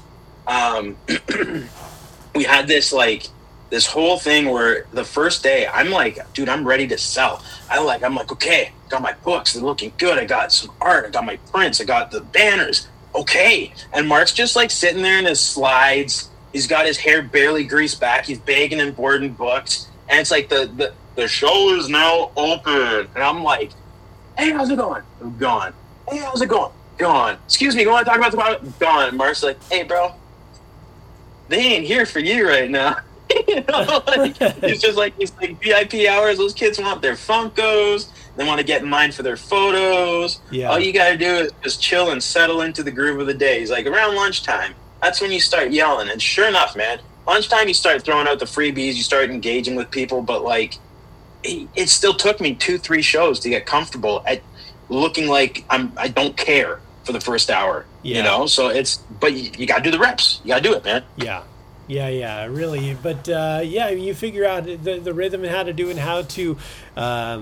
we had this, like, this whole thing where the first day, I'm like, dude, I'm ready to sell. I'm like, okay, got my books. They're looking good. I got some art. I got my prints. I got the banners. Okay. And Mark's just, like, sitting there in his slides. He's got his hair barely greased back. He's begging and boarding books. And it's like the show is now open. And I'm like, hey, how's it going? I'm gone. Hey, how's it going? Gone. Excuse me, you want to talk about the product? Gone. And Mark's like, hey, bro, they ain't here for you right now. You know, like, it's just like, it's like VIP hours. Those kids want their Funkos. They want to get in line for their photos. Yeah. All you got to do is just chill and settle into the groove of the day. He's like, around lunchtime, that's when you start yelling. And sure enough, man, lunchtime, you start throwing out the freebies. You start engaging with people. But, like, it still took me 2-3 shows to get comfortable at looking like I don't care for the first hour, you know? So but you got to do the reps. You got to do it, man. Yeah, really. But, you figure out the rhythm and how to do it and how to, I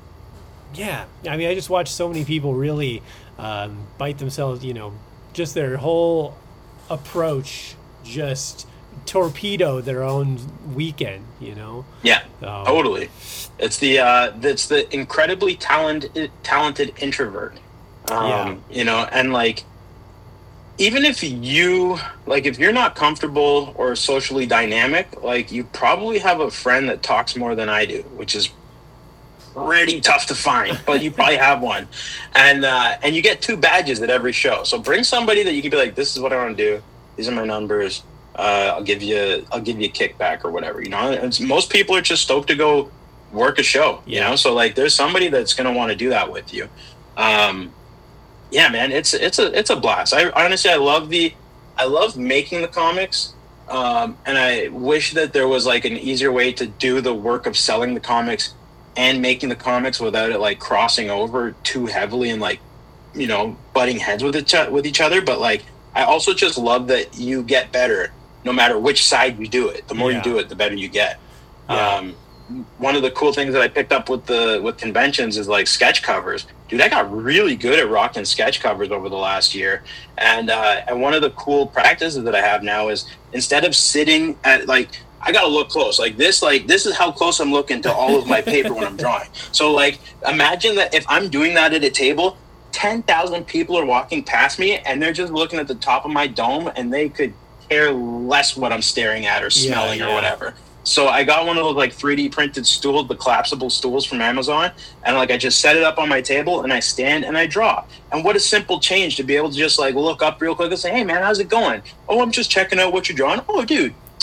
mean, I just watched so many people really bite themselves, you know, just their whole approach, just torpedo their own weekend, you know? Yeah, totally. It's the incredibly talented introvert, you know, and, like, even if you're not comfortable or socially dynamic, like, you probably have a friend that talks more than I do, which is pretty tough to find, but you probably have one. And you get 2 badges at every show. So bring somebody that you can be like, this is what I want to do. These are my numbers. I'll give you a kickback or whatever, you know. Most people are just stoked to go work a show, you know. So, like, there's somebody that's going to want to do that with you. Yeah, man, it's a blast. I love making the comics, and I wish that there was, like, an easier way to do the work of selling the comics and making the comics without it, like, crossing over too heavily and, like, you know, butting heads with each other. But, like, I also just love that you get better no matter which side you do it. The more you do it, the better you get. One of the cool things that I picked up with conventions is, like, sketch covers. Dude, I got really good at rocking sketch covers over the last year. And one of the cool practices that I have now is, instead of sitting at, like, I gotta look close. Like, this is how close I'm looking to all of my paper when I'm drawing. So, like, imagine that if I'm doing that at a table, 10,000 people are walking past me and they're just looking at the top of my dome and they could care less what I'm staring at or smelling or whatever. So I got one of those, like, 3D printed stools, the collapsible stools from Amazon, and, like, I just set it up on my table and I stand and I draw. And what a simple change to be able to just, like, look up real quick and say, hey man, how's it going? Oh, I'm just checking out what you're drawing. Oh, dude,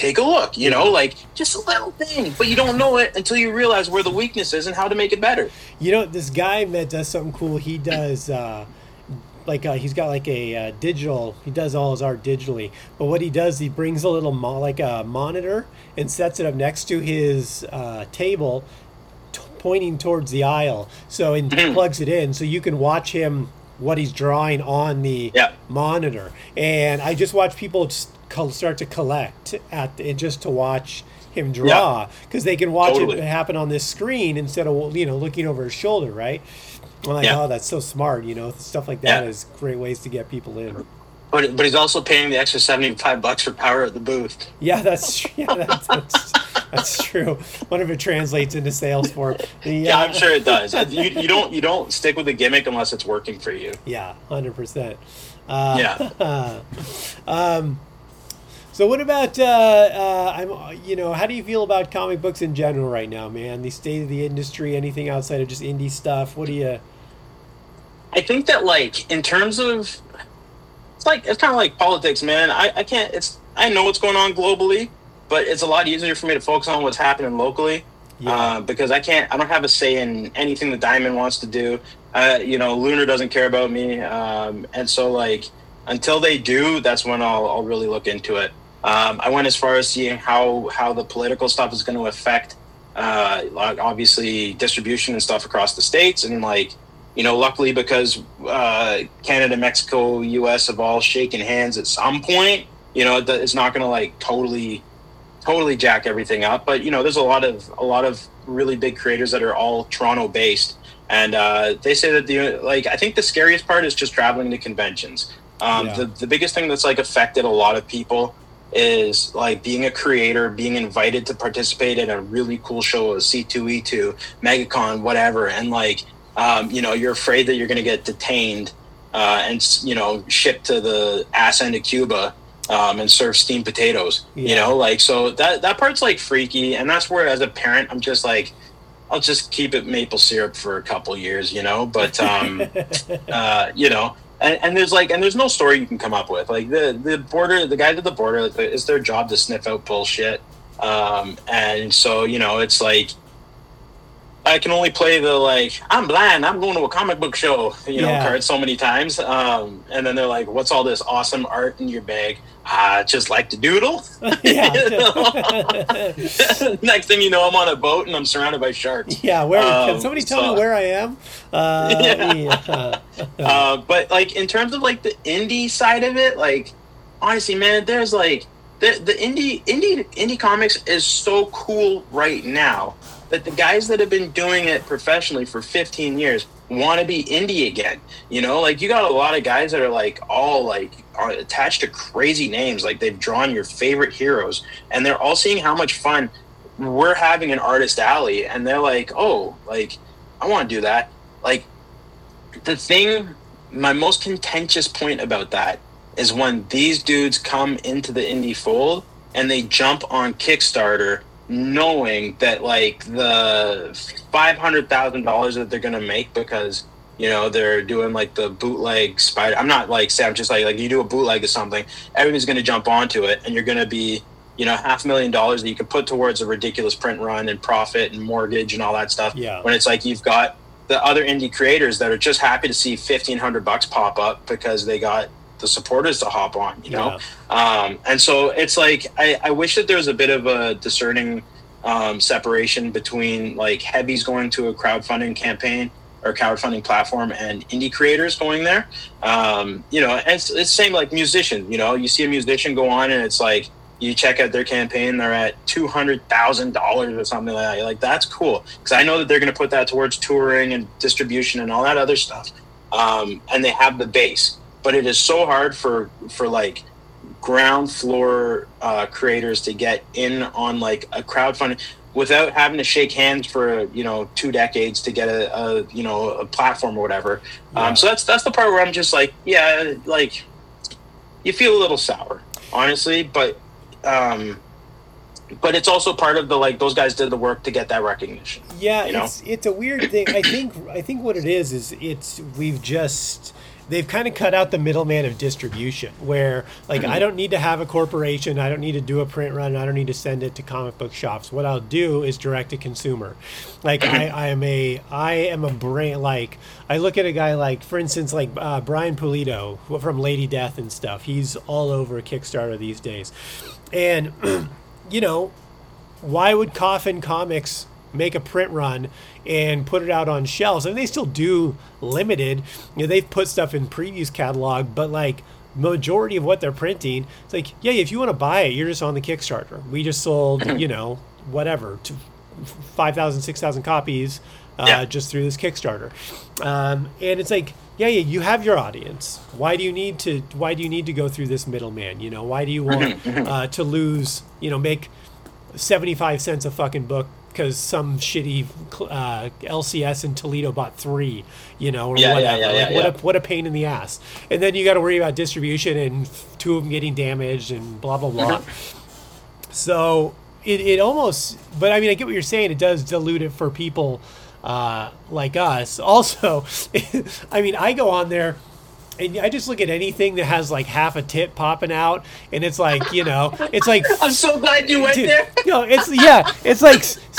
take a look, you know, like just a little thing, but you don't know it until you realize where the weakness is and how to make it better. You know, this guy that does something cool. He does he's got like a digital. He does all his art digitally. But what he does, he brings a little monitor and sets it up next to his table, pointing towards the aisle. So and plugs it in, so you can watch him what he's drawing on the monitor. And I just watch people start to collect just to watch him draw, because they can watch it happen on this screen instead of, you know, looking over his shoulder, right? I'm like, oh, that's so smart, you know, stuff like that is great ways to get people in. But he's also paying the extra $75 for power at the booth. Yeah, that's true. Wonder if it translates into sales for him. Yeah, I'm sure it does. You don't stick with the gimmick unless it's working for you. Yeah, 100%. So what about how do you feel about comic books in general right now, man? The state of the industry, anything outside of just indie stuff? What do you? I think that, like, in terms of, it's kind of like politics, man. I know what's going on globally, but it's a lot easier for me to focus on what's happening locally. Because I don't have a say in anything that Diamond wants to do. Lunar doesn't care about me, and so, like, until they do, that's when I'll really look into it. I went as far as seeing how the political stuff is going to affect, obviously, distribution and stuff across the states. And, like, you know, luckily, because Canada, Mexico, U.S. have all shaken hands at some point, you know, it's not going to, like, totally jack everything up. But, you know, there's a lot of really big creators that are all Toronto-based. And they say that, I think the scariest part is just traveling to conventions. The biggest thing that's, like, affected a lot of people is, like, being a creator, being invited to participate in a really cool show, a C2E2, MegaCon, whatever, and, like, you're afraid that you're going to get detained and, you know, shipped to the ass end of Cuba and serve steamed potatoes, you know, like, so that part's, like, freaky. And that's where, as a parent, I'm just like, I'll just keep it maple syrup for a couple years, you know, but, you know, and there's no story you can come up with. Like, the guys at the border, it's their job to sniff out bullshit. And so, you know, it's like, I can only play the, like, I'm blind, I'm going to a comic book show, card so many times. And then they're like, what's all this awesome art in your bag? I just like to doodle. Next thing you know, I'm on a boat and I'm surrounded by sharks. Yeah, can somebody tell me where I am? But, like, in terms of, like, the indie side of it, like, honestly, man, there's, like, the indie comics is so cool right now that the guys that have been doing it professionally for 15 years want to be indie again. You know, like, you got a lot of guys that are, like, all, like, are attached to crazy names. Like, they've drawn your favorite heroes, and they're all seeing how much fun we're having in Artist Alley, and they're like, oh, like, I want to do that. Like, my most contentious point about that is when these dudes come into the indie fold and they jump on Kickstarter knowing that, like, the $500,000 that they're gonna make because, you know, they're doing, like, the bootleg Spider. I'm not, like, Sam, just like you do a bootleg of something, everybody's gonna jump onto it, and you're gonna be, you know, $500,000 that you can put towards a ridiculous print run and profit and mortgage and all that stuff. Yeah. When it's like you've got the other indie creators that are just happy to see $1,500 pop up because they got the supporters to hop on, you know? And so it's like, I wish that there was a bit of a discerning separation between, like, heavies going to a crowdfunding campaign or crowdfunding platform and indie creators going there. You know, and it's the same like musician, you know, you see a musician go on and it's like, you check out their campaign, they're at $200,000 or something like that. You're like, that's cool. Because I know that they're going to put that towards touring and distribution and all that other stuff. And they have the base. But it is so hard for like ground floor creators to get in on, like, a crowdfunding without having to shake hands for, you know, 2 decades to get a platform or whatever. So that's the part where I'm just like, yeah, like, you feel a little sour, honestly, but it's also part of the, like, those guys did the work to get that recognition. Yeah, you know? it's a weird thing. I think what it is we've just, they've kind of cut out the middleman of distribution, where like I don't need to have a corporation, I don't need to do a print run, I don't need to send it to comic book shops. What I'll do is direct to consumer. Like I am a brand. Like I look at a guy like, for instance, like Brian Pulido from Lady Death and stuff. He's all over Kickstarter these days, and you know, why would Coffin Comics make a print run and put it out on shelves? I mean, they still do limited. You know, they've put stuff in previews catalog, but like majority of what they're printing, it's like, yeah, if you want to buy it, you're just on the Kickstarter. We just sold, you know, whatever, 5,000, 6,000 copies just through this Kickstarter. And it's like, yeah, you have your audience. Why do you need to go through this middleman? You know, why do you want to lose, you know, make 75 cents a fucking book because some shitty LCS in Toledo bought 3, you know, or whatever. What a pain in the ass. And then you got to worry about distribution and 2 of them getting damaged and blah, blah, blah. So it almost, but I mean, I get what you're saying. It does dilute it for people like us. Also, I mean, I go on there and I just look at anything that has like half a tit popping out, and it's like, you know, it's like I'm so glad you went there. You know, it's like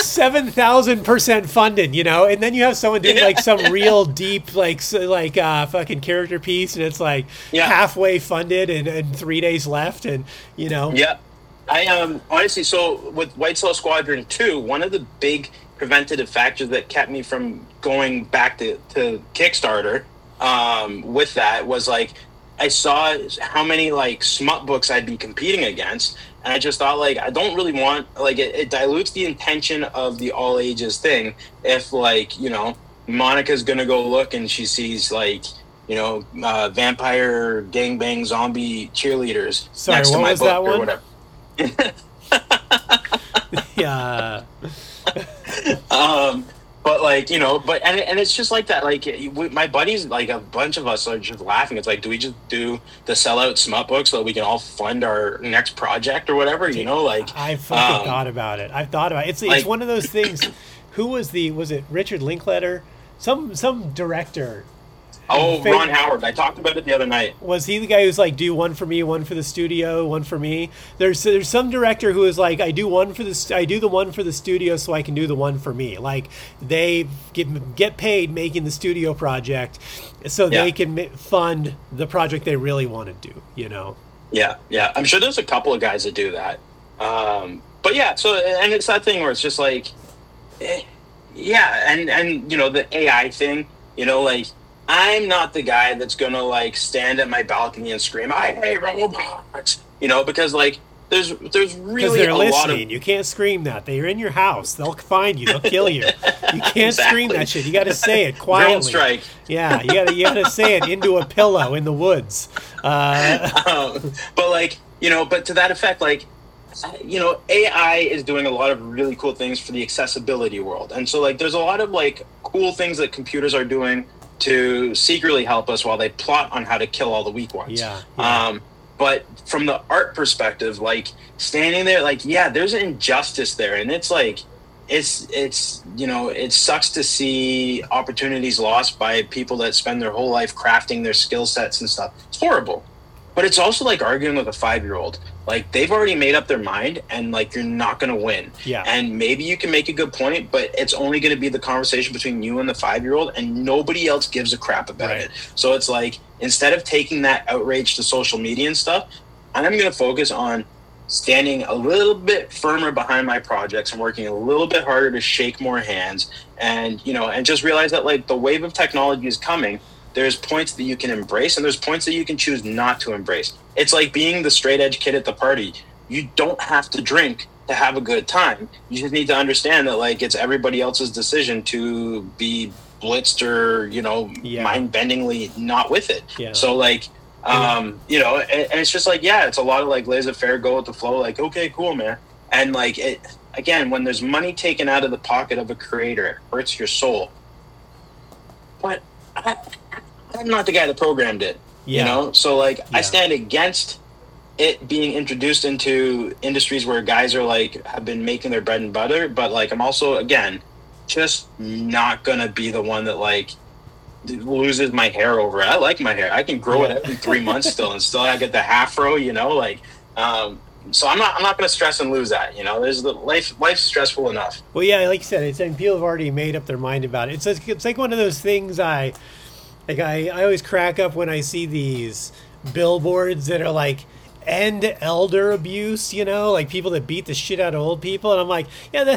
7,000% funded, you know, and then you have someone doing like some real deep fucking character piece, and it's like halfway funded and 3 days left, and you know. Yeah, I honestly, so with White Cell Squadron 2, one of the big preventative factors that kept me from going back to Kickstarter with that was like I saw how many like smut books I'd be competing against, and I just thought like I don't really want, like it dilutes the intention of the all ages thing if like, you know, Monica's gonna go look and she sees like, you know, vampire gangbang zombie cheerleaders next to my book or whatever. Yeah. But like, you know, and it's just like that. Like my buddies, like a bunch of us are just laughing. It's like, do we just do the sellout smut book so that we can all fund our next project or whatever? You know, like I've fucking thought about it. I've thought about it. It's one of those things. Who was it Richard Linklater? Some director. Oh, Ron Howard. I talked about it the other night. Was he the guy who's like, do one for me, one for the studio, one for me? There's some director who is like, I do the one for the studio so I can do the one for me. Like they get paid making the studio project so they can fund the project they really want to do, you know? Yeah. I'm sure there's a couple of guys that do that. But yeah, so, and it's that thing where it's just like, and you know, the AI thing, you know, like, I'm not the guy that's gonna like stand at my balcony and scream, "I hate robots," you know, because like there's really they're a listening. lot of. You can't scream that. They're in your house. They'll find you. They'll kill you. You can't scream that shit. You got to say it quietly. Drone strike. Yeah, you got to say it into a pillow in the woods. But like, you know, but to that effect, like, you know, AI is doing a lot of really cool things for the accessibility world, and so like there's a lot of like cool things that computers are doing to secretly help us while they plot on how to kill all the weak ones. Yeah. But from the art perspective, like standing there, like, yeah, there's an injustice there. And it's like, it's, you know, it sucks to see opportunities lost by people that spend their whole life crafting their skill sets and stuff. It's horrible. But it's also like arguing with a 5-year-old. Like they've already made up their mind and like you're not going to win. Yeah. And maybe you can make a good point, but it's only going to be the conversation between you and the 5-year-old and nobody else gives a crap about it. So it's like, instead of taking that outrage to social media and stuff, I'm going to focus on standing a little bit firmer behind my projects and working a little bit harder to shake more hands and, you know, and just realize that like the wave of technology is coming. There's points that you can embrace and there's points that you can choose not to embrace. It's like being the straight edge kid at the party. You don't have to drink to have a good time. You just need to understand that like it's everybody else's decision to be blitzed or, you know, mind-bendingly not with it. Yeah. So like, you know, and it's just like, yeah, it's a lot of like laissez-faire, go with the flow, like, okay, cool, man. And like, it, again, when there's money taken out of the pocket of a creator, it hurts your soul. But I'm not the guy that programmed it, you know? So, like, I stand against it being introduced into industries where guys are, like, have been making their bread and butter. But, like, I'm also, again, just not going to be the one that, like, loses my hair over it. I like my hair. I can grow it out in 3 months still, and still I get the afro, you know, like, so I'm not going to stress and lose that, you know. Life's stressful enough. Well, yeah, like you said, it's and people have already made up their mind about it. It's like one of those things I always crack up when I see these billboards that are like end elder abuse, you know, like people that beat the shit out of old people, and I'm like, yeah,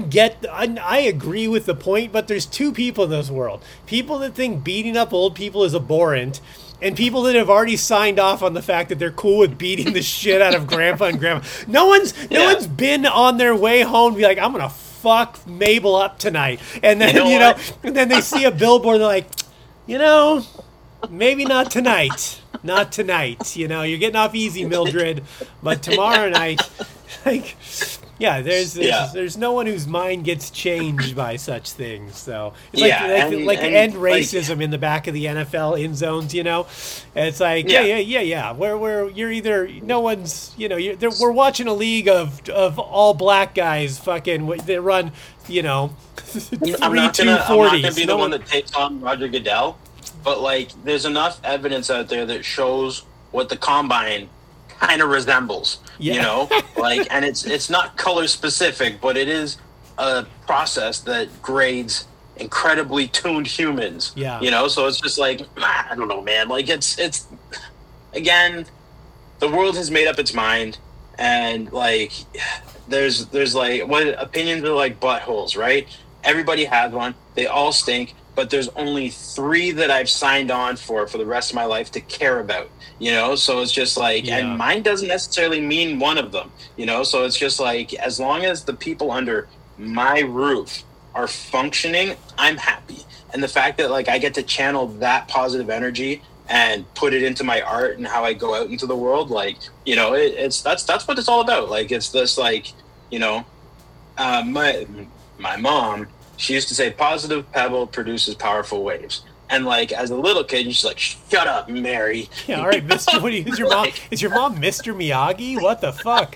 I agree with the point, but there's two people in this world: people that think beating up old people is abhorrent, and people that have already signed off on the fact that they're cool with beating the shit out of grandpa and grandma. No one's been on their way home to be like, I'm gonna fuck Mabel up tonight, and then and then they see a billboard, they're like, you know, maybe not tonight. Not tonight, you know. You're getting off easy, Mildred, but tomorrow night, like, yeah, there's no one whose mind gets changed by such things. So it's like end racism in the back of the NFL end zones, you know. It's like yeah. Where you're either no one's, you know, we're watching a league of all black guys fucking they run, you know, 3-2-40s. I'm not gonna be the one that takes on Roger Goodell. But, like, there's enough evidence out there that shows what the combine kind of resembles, you know? Like, and it's not color specific, but it is a process that grades incredibly tuned humans, you know? So it's just like, I don't know, man. Like, it's again, the world has made up its mind, and, like, there's like, what opinions are like buttholes, right? Everybody has one. They all stink. But there's only 3 that I've signed on for the rest of my life to care about, you know? So it's just like, and mine doesn't necessarily mean one of them, you know? So it's just like, as long as the people under my roof are functioning, I'm happy. And the fact that, like, I get to channel that positive energy and put it into my art and how I go out into the world, like, you know, that's what it's all about. Like, it's this, like, you know, my mom, she used to say, positive pebble produces powerful waves. And, like, as a little kid, you're just like, shut up, Mary. Yeah, all right, Mr. What is your mom? Is your mom Mr. Miyagi? What the fuck?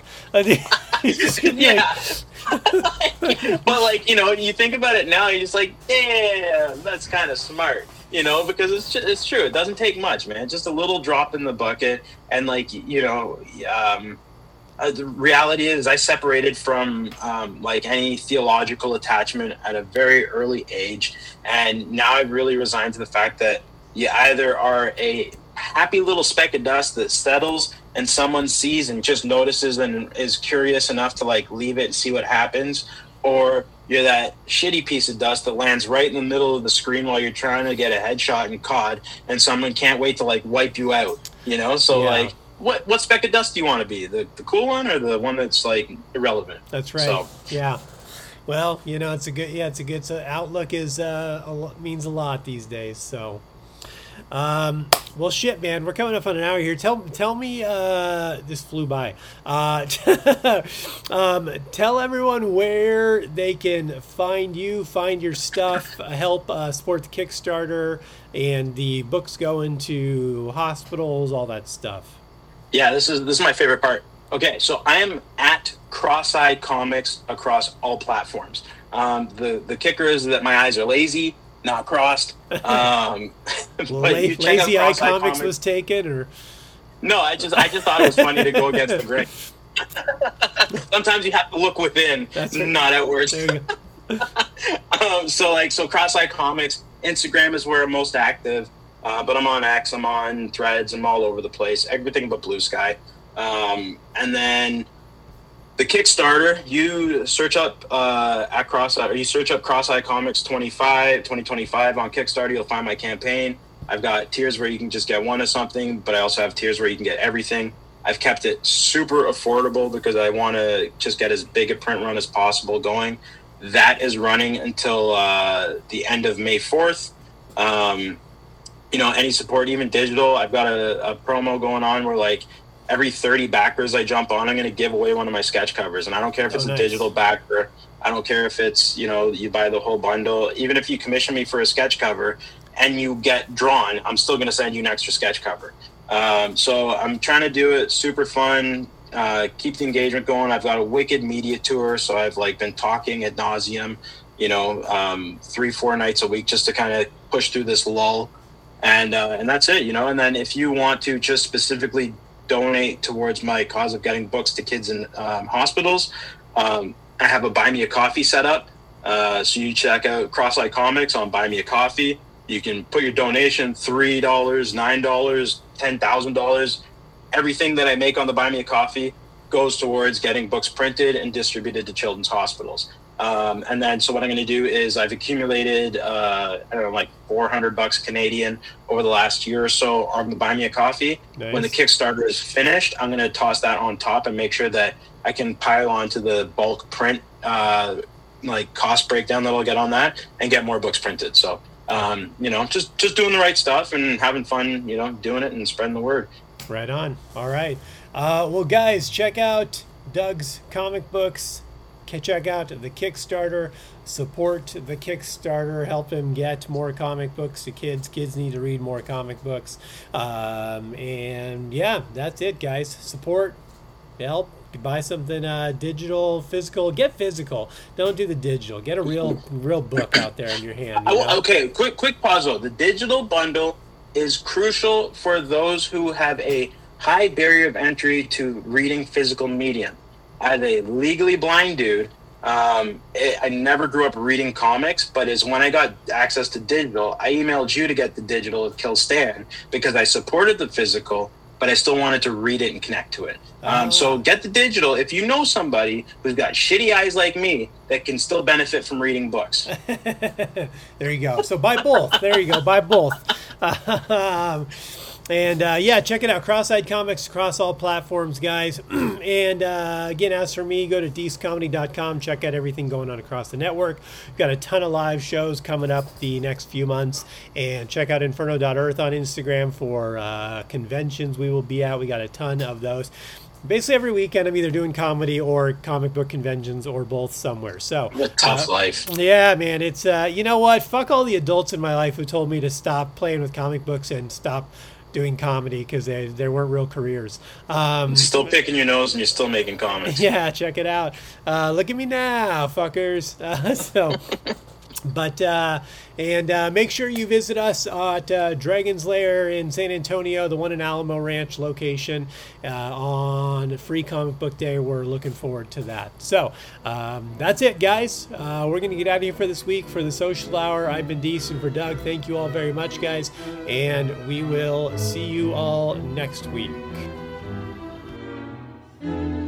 But, like, you know, you think about it now, you're just like, damn, that's kind of smart. You know, because it's true. It doesn't take much, man. Just a little drop in the bucket. And, like, you know, the reality is I separated from like any theological attachment at a very early age, and now I've really resigned to the fact that you either are a happy little speck of dust that settles and someone sees and just notices and is curious enough to, like, leave it and see what happens, or you're that shitty piece of dust that lands right in the middle of the screen while you're trying to get a headshot in COD, and someone can't wait to, like, wipe you out, you know? So like, What speck of dust do you want to be? The cool one or the one that's, like, irrelevant? That's right. So. Yeah. Well, you know, it's a good outlook means a lot these days. So, well, shit, man, we're coming up on an hour here. Tell me, this flew by. Tell everyone where they can find you, find your stuff, help support the Kickstarter and the books going to hospitals, all that stuff. Yeah, this is my favorite part. Okay, so I am at Cross-Eyed Comics across all platforms. The kicker is that my eyes are lazy, not crossed. Lazy Eye Comics was taken, or no? I just thought it was funny to go against the grain. Sometimes you have to look within, not outwards. So Cross-Eyed Comics. Instagram is where I'm most active. But I'm on X, I'm on Threads, I'm all over the place, everything but Blue Sky. And then the Kickstarter, you search up you search up Cross-Eyed Comics 2025 on Kickstarter, you'll find my campaign. I've got tiers where you can just get one of something, but I also have tiers where you can get everything. I've kept it super affordable because I want to just get as big a print run as possible going. That is running until the end of May 4th. You know, any support, even digital. I've got a promo going on where, like, every 30 backers I jump on, I'm going to give away one of my sketch covers. And I don't care if it's a digital backer. I don't care if it's, you know, you buy the whole bundle. Even if you commission me for a sketch cover and you get drawn, I'm still going to send you an extra sketch cover. So I'm trying to do it super fun, keep the engagement going. I've got a wicked media tour. So I've, like, been talking ad nauseum, you know, 3-4 nights a week just to kind of push through this lull, and that's it, And then if you want to just specifically donate towards my cause of getting books to kids in hospitals, I have a Buy Me a Coffee set up. So you check out Cross-Eyed Comics on Buy Me a Coffee. You can put your donation, $3, $9, $10,000. Everything that I make on the Buy Me a Coffee goes towards getting books printed and distributed to children's hospitals. And then, so what I'm going to do is I've accumulated, like $400 Canadian over the last year or so on the Buy Me a Coffee. Nice. When the Kickstarter is finished, I'm going to toss that on top and make sure that I can pile onto the bulk print, like cost breakdown that I'll get on that and get more books printed. So, just doing the right stuff and having fun, doing it and spreading the word. Right on. All right. Well, guys, check out Doug's comic books. Check out the Kickstarter. Support the Kickstarter. Help him get more comic books to kids. Kids need to read more comic books. And yeah, that's it, guys. Support. Help. Buy something digital, physical. Get physical. Don't do the digital. Get a real book out there in your hand. Okay, quick pause though. The digital bundle is crucial for those who have a high barrier of entry to reading physical medium. As a legally blind dude, I never grew up reading comics, but is when I got access to digital, I emailed you to get the digital of Kill Stan because I supported the physical, but I still wanted to read it and connect to it. So get the digital if you know somebody who's got shitty eyes like me that can still benefit from reading books. There you go. So buy both. There you go. Buy both. And check it out. Cross-Eyed Comics across all platforms, guys. And again, as for me, go to deececomedy.com. Check out everything going on across the network. We've got a ton of live shows coming up the next few months. And check out inferno.earth on Instagram for conventions we will be at. We got a ton of those. Basically every weekend I'm either doing comedy or comic book conventions or both somewhere. So a tough life. Yeah, man. It's you know what? Fuck all the adults in my life who told me to stop playing with comic books and stop doing comedy because they weren't real careers. Still picking your nose and you're still making comics. Yeah, check it out. Look at me now, fuckers. But make sure you visit us at Dragon's Lair in San Antonio, the one in Alamo Ranch location, on Free Comic Book Day. We're looking forward to that. So that's it, guys. We're going to get out of here for this week for the Social Hour. I've been Deece for Doug. Thank you all very much, guys, and we will see you all next week.